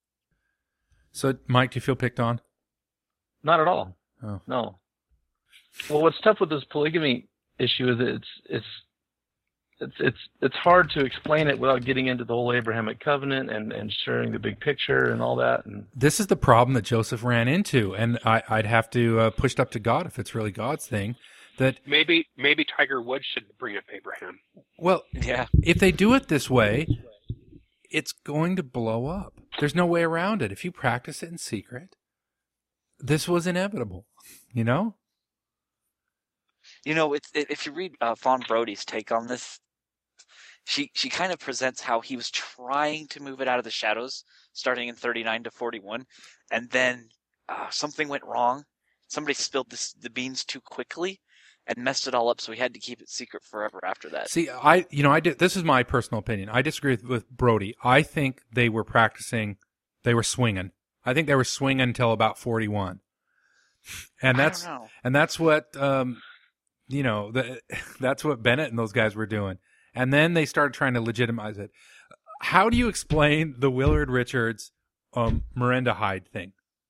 So, Mike, do you feel picked on? Not at all. Oh. No. Well, what's tough with this polygamy issue is that it's it's it's it's it's hard to explain it without getting into the whole Abrahamic covenant and, and sharing the big picture and all that. And this is the problem that Joseph ran into, and I, I'd have to uh, push it up to God if it's really God's thing. That maybe maybe Tiger Woods should bring up Abraham. Well, yeah. If they do it this way, it's going to blow up. There's no way around it. If you practice it in secret, this was inevitable. You know. You know, it's, it, if you read uh, Fawn Brody's take on this, she she kind of presents how he was trying to move it out of the shadows, starting in thirty-nine to forty-one, and then uh, something went wrong. Somebody spilled this, the beans too quickly and messed it all up, so he had to keep it secret forever after that. See, I you know, I did, this is my personal opinion. I disagree with, with Brody. I think they were practicing, they were swinging. I think they were swinging until about forty-one, and that's I don't know. and that's what. Um, You know, the, that's what Bennett and those guys were doing. And then they started trying to legitimize it. How do you explain the Willard Richards, um, Miranda Hyde thing?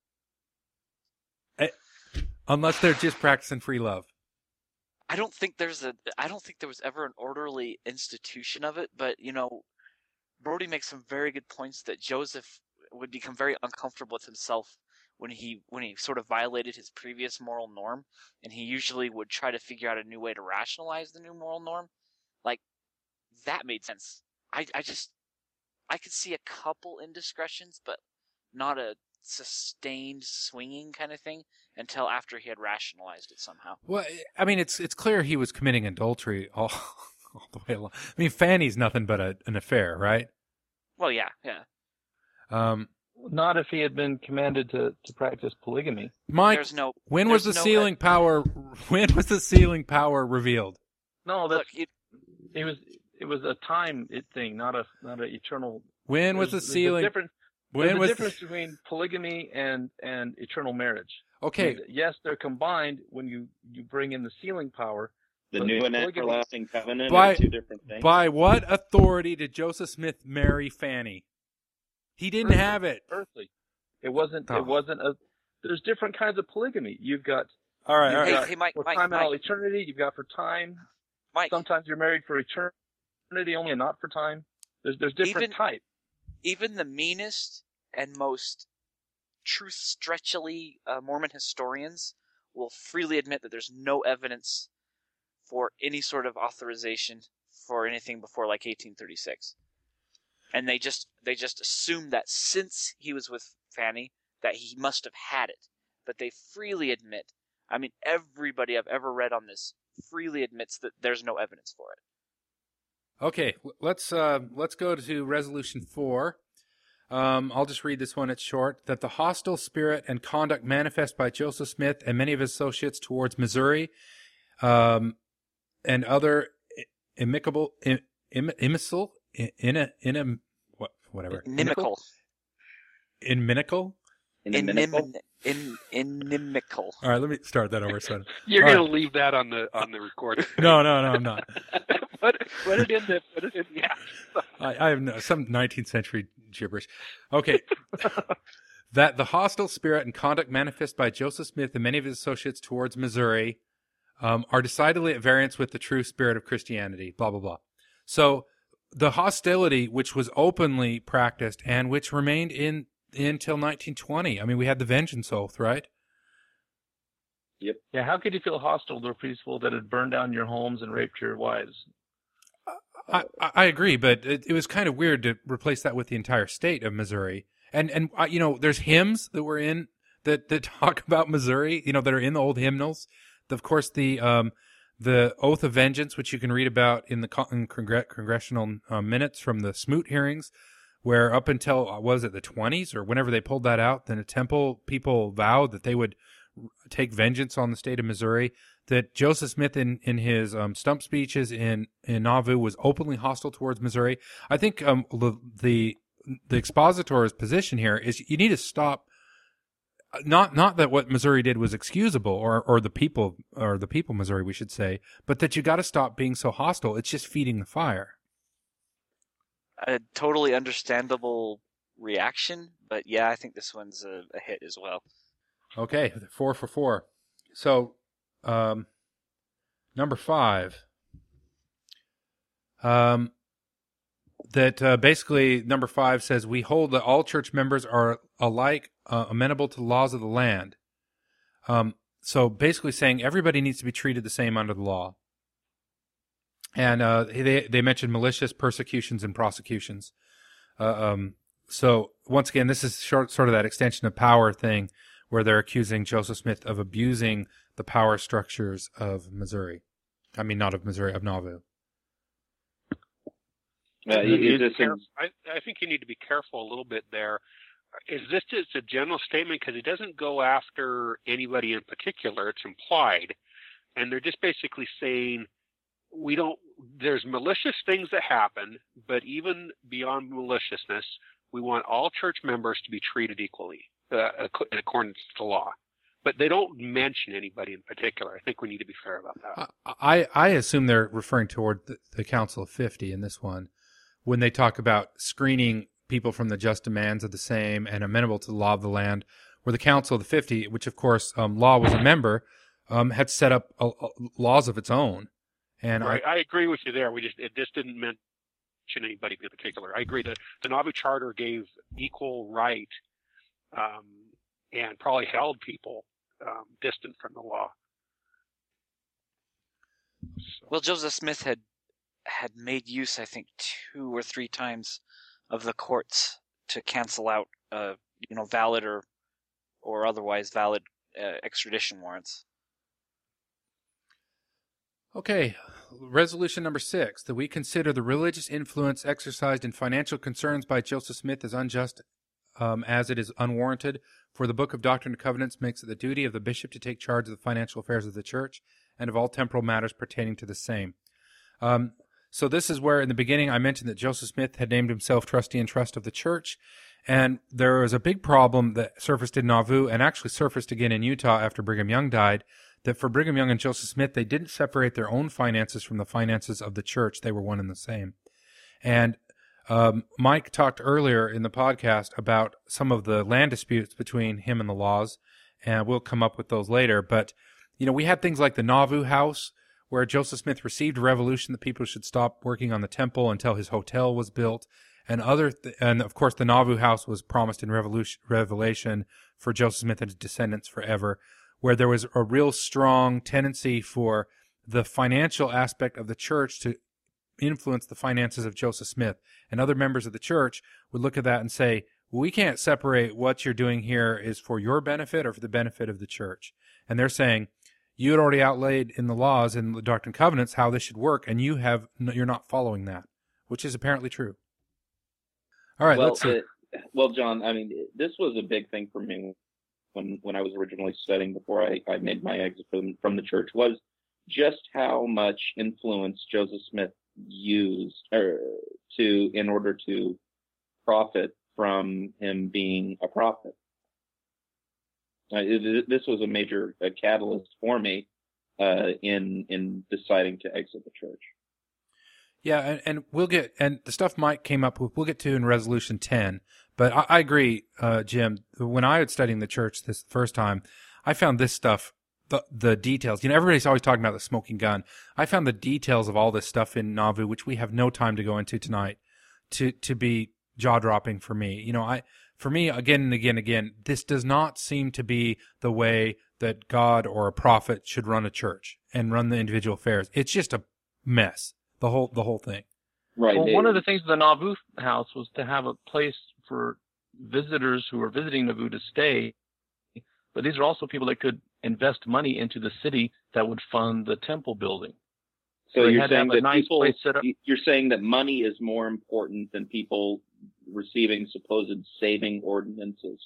Eh, unless they're just practicing free love. I don't think there's a, I don't think there was ever an orderly institution of it, but, you know, Brody makes some very good points that Joseph would become very uncomfortable with himself when he when he sort of violated his previous moral norm, and he usually would try to figure out a new way to rationalize the new moral norm. Like, that made sense. I, I just, I could see a couple indiscretions, but not a sustained swinging kind of thing until after he had rationalized it somehow. Well, I mean, it's it's clear he was committing adultery all, all the way along. I mean, Fanny's nothing but a, an affair, right? Well, yeah, yeah. Um, Not if he had been commanded to, to practice polygamy. Mike, there's no, when was the no sealing ed- power? When was the sealing power revealed? No, that's Look, it, it was it was a time it thing, not a not an eternal. When was the there's, sealing? There's a difference, When there's was a difference between polygamy and and eternal marriage. Okay. I mean, yes, they're combined when you you bring in the sealing power. The but new and polygamy- everlasting covenant By- are two different things. By what authority did Joseph Smith marry Fanny? He didn't Earthly. have it. Earthly. It wasn't. Oh. It wasn't a. There's different kinds of polygamy. You've got All right, you've all right. Hey, got hey, Mike, for Mike, time and all Mike. eternity. You've got for time. Mike, Sometimes you're married for eternity only, and not for time. There's there's different Even- types. even the meanest and most truth-stretchily uh, Mormon historians will freely admit that there's no evidence for any sort of authorization for anything before like eighteen thirty-six. And they just they just assume that since he was with Fanny, that he must have had it. But they freely admit, I mean, everybody I've ever read on this freely admits that there's no evidence for it. Okay, let's uh, let's go to resolution four. Um, I'll just read this one. It's short. That the hostile spirit and conduct manifest by Joseph Smith and many of his associates towards Missouri, um, and other amicable, im, im, imbecile, in a, in a, what, whatever. Inimical. Inimical? Inimical? In, inimical. All right, let me start that over. So You're All going right. to leave that on the on the recording. No, no, no, I'm not. put, put it in the put it in the app. I, I have no, some nineteenth century gibberish. Okay. That the hostile spirit and conduct manifest by Joseph Smith and many of his associates towards Missouri um, are decidedly at variance with the true spirit of Christianity, blah, blah, blah. So the hostility which was openly practiced and which remained in until nineteen twenty. I mean, we had the vengeance oath, right? Yep. Yeah, how could you feel hostile to people that had burned down your homes and raped your wives? I, I agree, but it, it was kind of weird to replace that with the entire state of Missouri. And, and uh, you know, there's hymns that were in, that, that talk about Missouri, you know, that are in the old hymnals. Of course, the um, the Oath of Vengeance, which you can read about in the con- in congr- congressional uh, minutes from the Smoot hearings, where up until, uh, was it the twenties or whenever they pulled that out, then the temple people vowed that they would take vengeance on the state of Missouri, that Joseph Smith in, in his um, stump speeches in, in Nauvoo was openly hostile towards Missouri. I think um, the, the the expositor's position here is you need to stop, not not that what Missouri did was excusable, or, or the people, or the people of Missouri, we should say, but that you got to stop being so hostile. It's just feeding the fire. A totally understandable reaction, but yeah, I think this one's a, a hit as well. Okay, four for four. So, um, number five. Um, that uh, basically number five says we hold that all church members are alike uh, amenable to the laws of the land. Um, so basically saying everybody needs to be treated the same under the law. And uh, they they mentioned malicious persecutions and prosecutions. Uh, um, so once again, this is short, sort of that extension of power thing, where they're accusing Joseph Smith of abusing the power structures of Missouri. I mean, not of Missouri, of Nauvoo. Uh, You need is to this be in- caref- I, I think you need to be careful a little bit there. Is this just a general statement? Because he doesn't go after anybody in particular. It's implied. And they're just basically saying, we don't, there's malicious things that happen, but even beyond maliciousness, we want all church members to be treated equally uh, in accordance to law. But they don't mention anybody in particular. I think we need to be fair about that. I, I assume they're referring toward the, the Council of fifty in this one, when they talk about screening people from the just demands of the same and amenable to the law of the land, where the Council of the fifty, which of course um, Law was a member, um, had set up uh, uh, laws of its own. And Right. I, I agree with you there. We just, it just didn't mention anybody in particular. I agree that the Nauvoo Charter gave equal right um, and probably held people um, distant from the law. So, Well, Joseph Smith had had made use, I think, two or three times of the courts to cancel out, uh, you know, valid or or otherwise valid uh, extradition warrants. Okay, resolution number six, that we consider the religious influence exercised in financial concerns by Joseph Smith as unjust um, as it is unwarranted, for the Book of Doctrine and Covenants makes it the duty of the bishop to take charge of the financial affairs of the church and of all temporal matters pertaining to the same. Um, so this is where in the beginning I mentioned that Joseph Smith had named himself trustee and trust of the church, and there was a big problem that surfaced in Nauvoo and actually surfaced again in Utah after Brigham Young died, that for Brigham Young and Joseph Smith, they didn't separate their own finances from the finances of the church. They were one and the same. And um, Mike talked earlier in the podcast about some of the land disputes between him and the Laws, and we'll come up with those later. But, you know, we had things like the Nauvoo House, where Joseph Smith received a revolution that people should stop working on the temple until his hotel was built. And other, th- and of course, the Nauvoo House was promised in Revolution, Revelation for Joseph Smith and his descendants forever, where there was a real strong tendency for the financial aspect of the church to influence the finances of Joseph Smith. And other members of the church would look at that and say, well, we can't separate what you're doing here is for your benefit or for the benefit of the church. And they're saying, you had already outlaid in the laws and the Doctrine and Covenants how this should work, and you have, you're not following that, which is apparently true. All right, well, let's see. uh, well, John, I mean, this was a big thing for me when when I was originally studying before I, I made my exit from, from the church, was just how much influence Joseph Smith used or, to in order to profit from him being a prophet. Uh, it, this was a major uh, catalyst for me uh, in in deciding to exit the church. Yeah, and, and we'll get, and the stuff Mike came up with, we'll get to in Resolution ten. But I, I agree, uh, Jim. When I was studying the church this first time, I found this stuff, the the details. You know, everybody's always talking about the smoking gun. I found the details of all this stuff in Nauvoo, which we have no time to go into tonight, to to be jaw dropping for me. You know, I for me again and again and again, this does not seem to be the way that God or a prophet should run a church and run the individual affairs. It's just a mess. The whole the whole thing. Right. Well, They- one of the things of the Nauvoo house was to have a place for visitors who are visiting Nauvoo to stay. But these are also people that could invest money into the city that would fund the temple building. So they you're had to saying have a that nice people, place set up. you're saying that money is more important than people receiving supposed saving ordinances.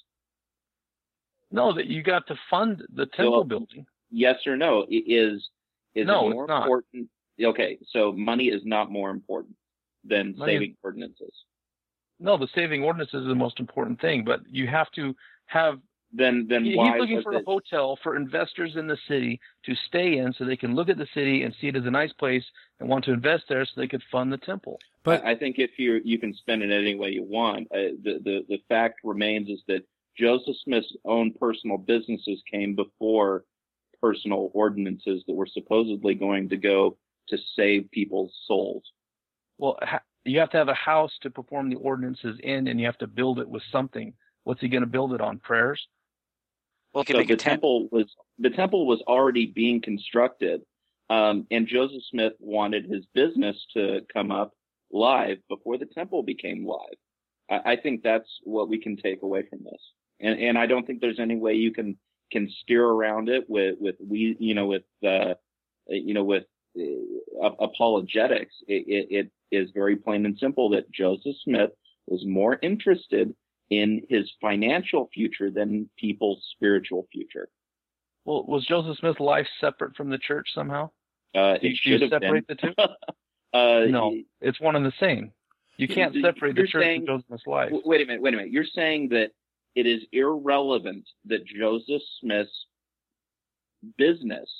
No, that you got to fund the temple Well, building. Yes or no? I- Is is No, it more it's not. important? Okay, so money is not more important than Money is- saving ordinances. No, the saving ordinances is the most important thing, but you have to have. Then then he- why He's looking was for a it? hotel for investors in the city to stay in, so they can look at the city and see it as a nice place and want to invest there, so they could fund the temple. But I I think if you you can spend it any way you want. Uh, the the the fact remains is that Joseph Smith's own personal businesses came before personal ordinances that were supposedly going to go to save people's souls. Well, ha- you have to have a house to perform the ordinances in, and you have to build it with something. What's he going to build it on? Prayers? Well, he can So make the a tent. temple was the temple was already being constructed, um, and Joseph Smith wanted his business to come up live before the temple became live. I, I think that's what we can take away from this, and and I don't think there's any way you can can steer around it with with we you know with uh, you know with uh, apologetics. It, it, it is very plain and simple that Joseph Smith was more interested in his financial future than people's spiritual future. Well, was Joseph Smith's life separate from the church somehow? Uh, Do you- it do you should have separate been. the two? uh, No, it's one and the same. You can't You're separate the church saying- from Joseph Smith's life. w- Wait a minute, wait a minute. You're saying that it is irrelevant that Joseph Smith's business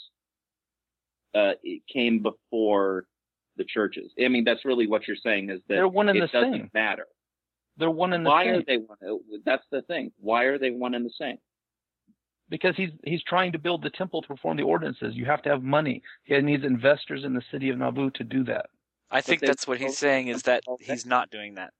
uh, it came before the churches. I mean, that's really what you're saying is that They're one and it the doesn't same. matter. They're one and the Why same. are they one? That's the thing. Why are they one and the same? Because he's he's trying to build the temple to perform the ordinances. You have to have money. He needs investors in the city of Nauvoo to do that. I think they- that's what he's saying is that Okay. he's not doing that.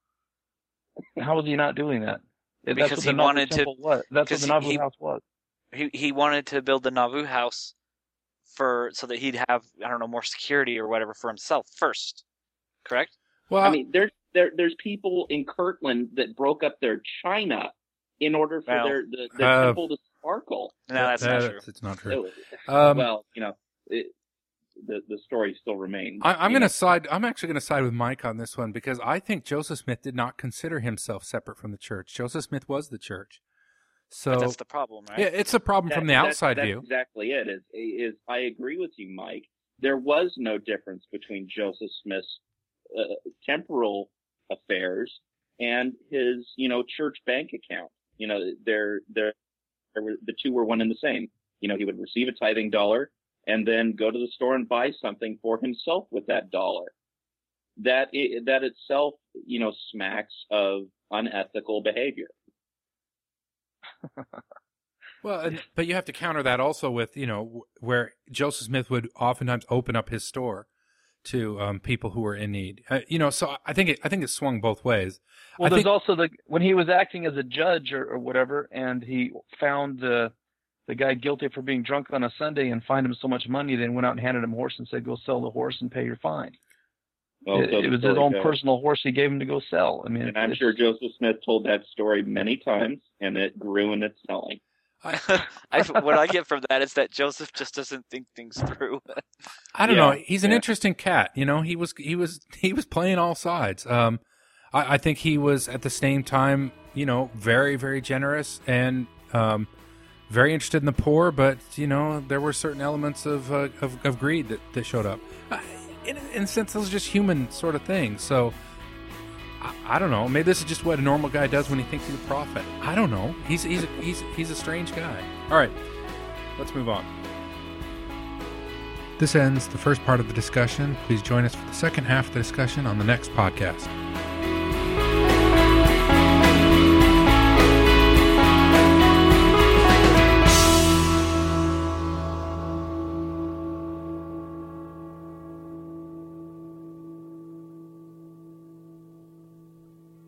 How is he not doing that? If Because that's what he the Nauvoo wanted to- temple was. That's what because the he- Nauvoo he- house was. He he wanted to build the Nauvoo house for so that he'd have I don't know more security or whatever for himself first. Correct? well, I mean, there's there there's people in Kirtland that broke up their china in order for Well, their the, the uh, temple to sparkle. No, that's not true. It's not true. So, Um, well, you know, it, the the story still remains. I, I'm you going know. to side. I'm actually going to side with Mike on this one because I think Joseph Smith did not consider himself separate from the church. Joseph Smith was the church. So But that's the problem, right? yeah, it's a problem That- from the that- outside that's view. exactly it. Is is I agree with you, Mike. There was no difference between Joseph Smith's uh, temporal affairs and his, you know, church bank account. You know, they're, they're, there were, the two were one and the same. You know, he would receive a tithing dollar and then go to the store and buy something for himself with that dollar. That, i- that itself, you know, smacks of unethical behavior. Well, and, but you have to counter that also with, you know, wh- where Joseph Smith would oftentimes open up his store to um, people who were in need. Uh, you know, so I think it, I think it swung both ways. Well, I there's think, also the when he was acting as a judge or, or whatever, and he found the the guy guilty for being drunk on a Sunday and fined him so much money, then went out and handed him a horse and said, "Go sell the horse and pay your fine." Well, it, so it the was his story own goes. personal horse he gave him to go sell. I mean, And I'm it's- sure Joseph Smith told that story many times, and it grew in its telling. I, what I get from that is that Joseph just doesn't think things through. I don't Yeah, know. He's an yeah. interesting cat. You know, he was he was he was playing all sides. Um, I, I think he was at the same time, you know, very, very generous and um, very interested in the poor. But you know, there were certain elements of uh, of, of greed that, that showed up. Uh, in, in a sense, those are just human sort of things. So I, I don't know. Maybe this is just what a normal guy does when he thinks he's a prophet. I don't know. He's he's a, he's he's a strange guy. All right, let's move on. This ends the first part of the discussion. Please join us for the second half of the discussion on the next podcast.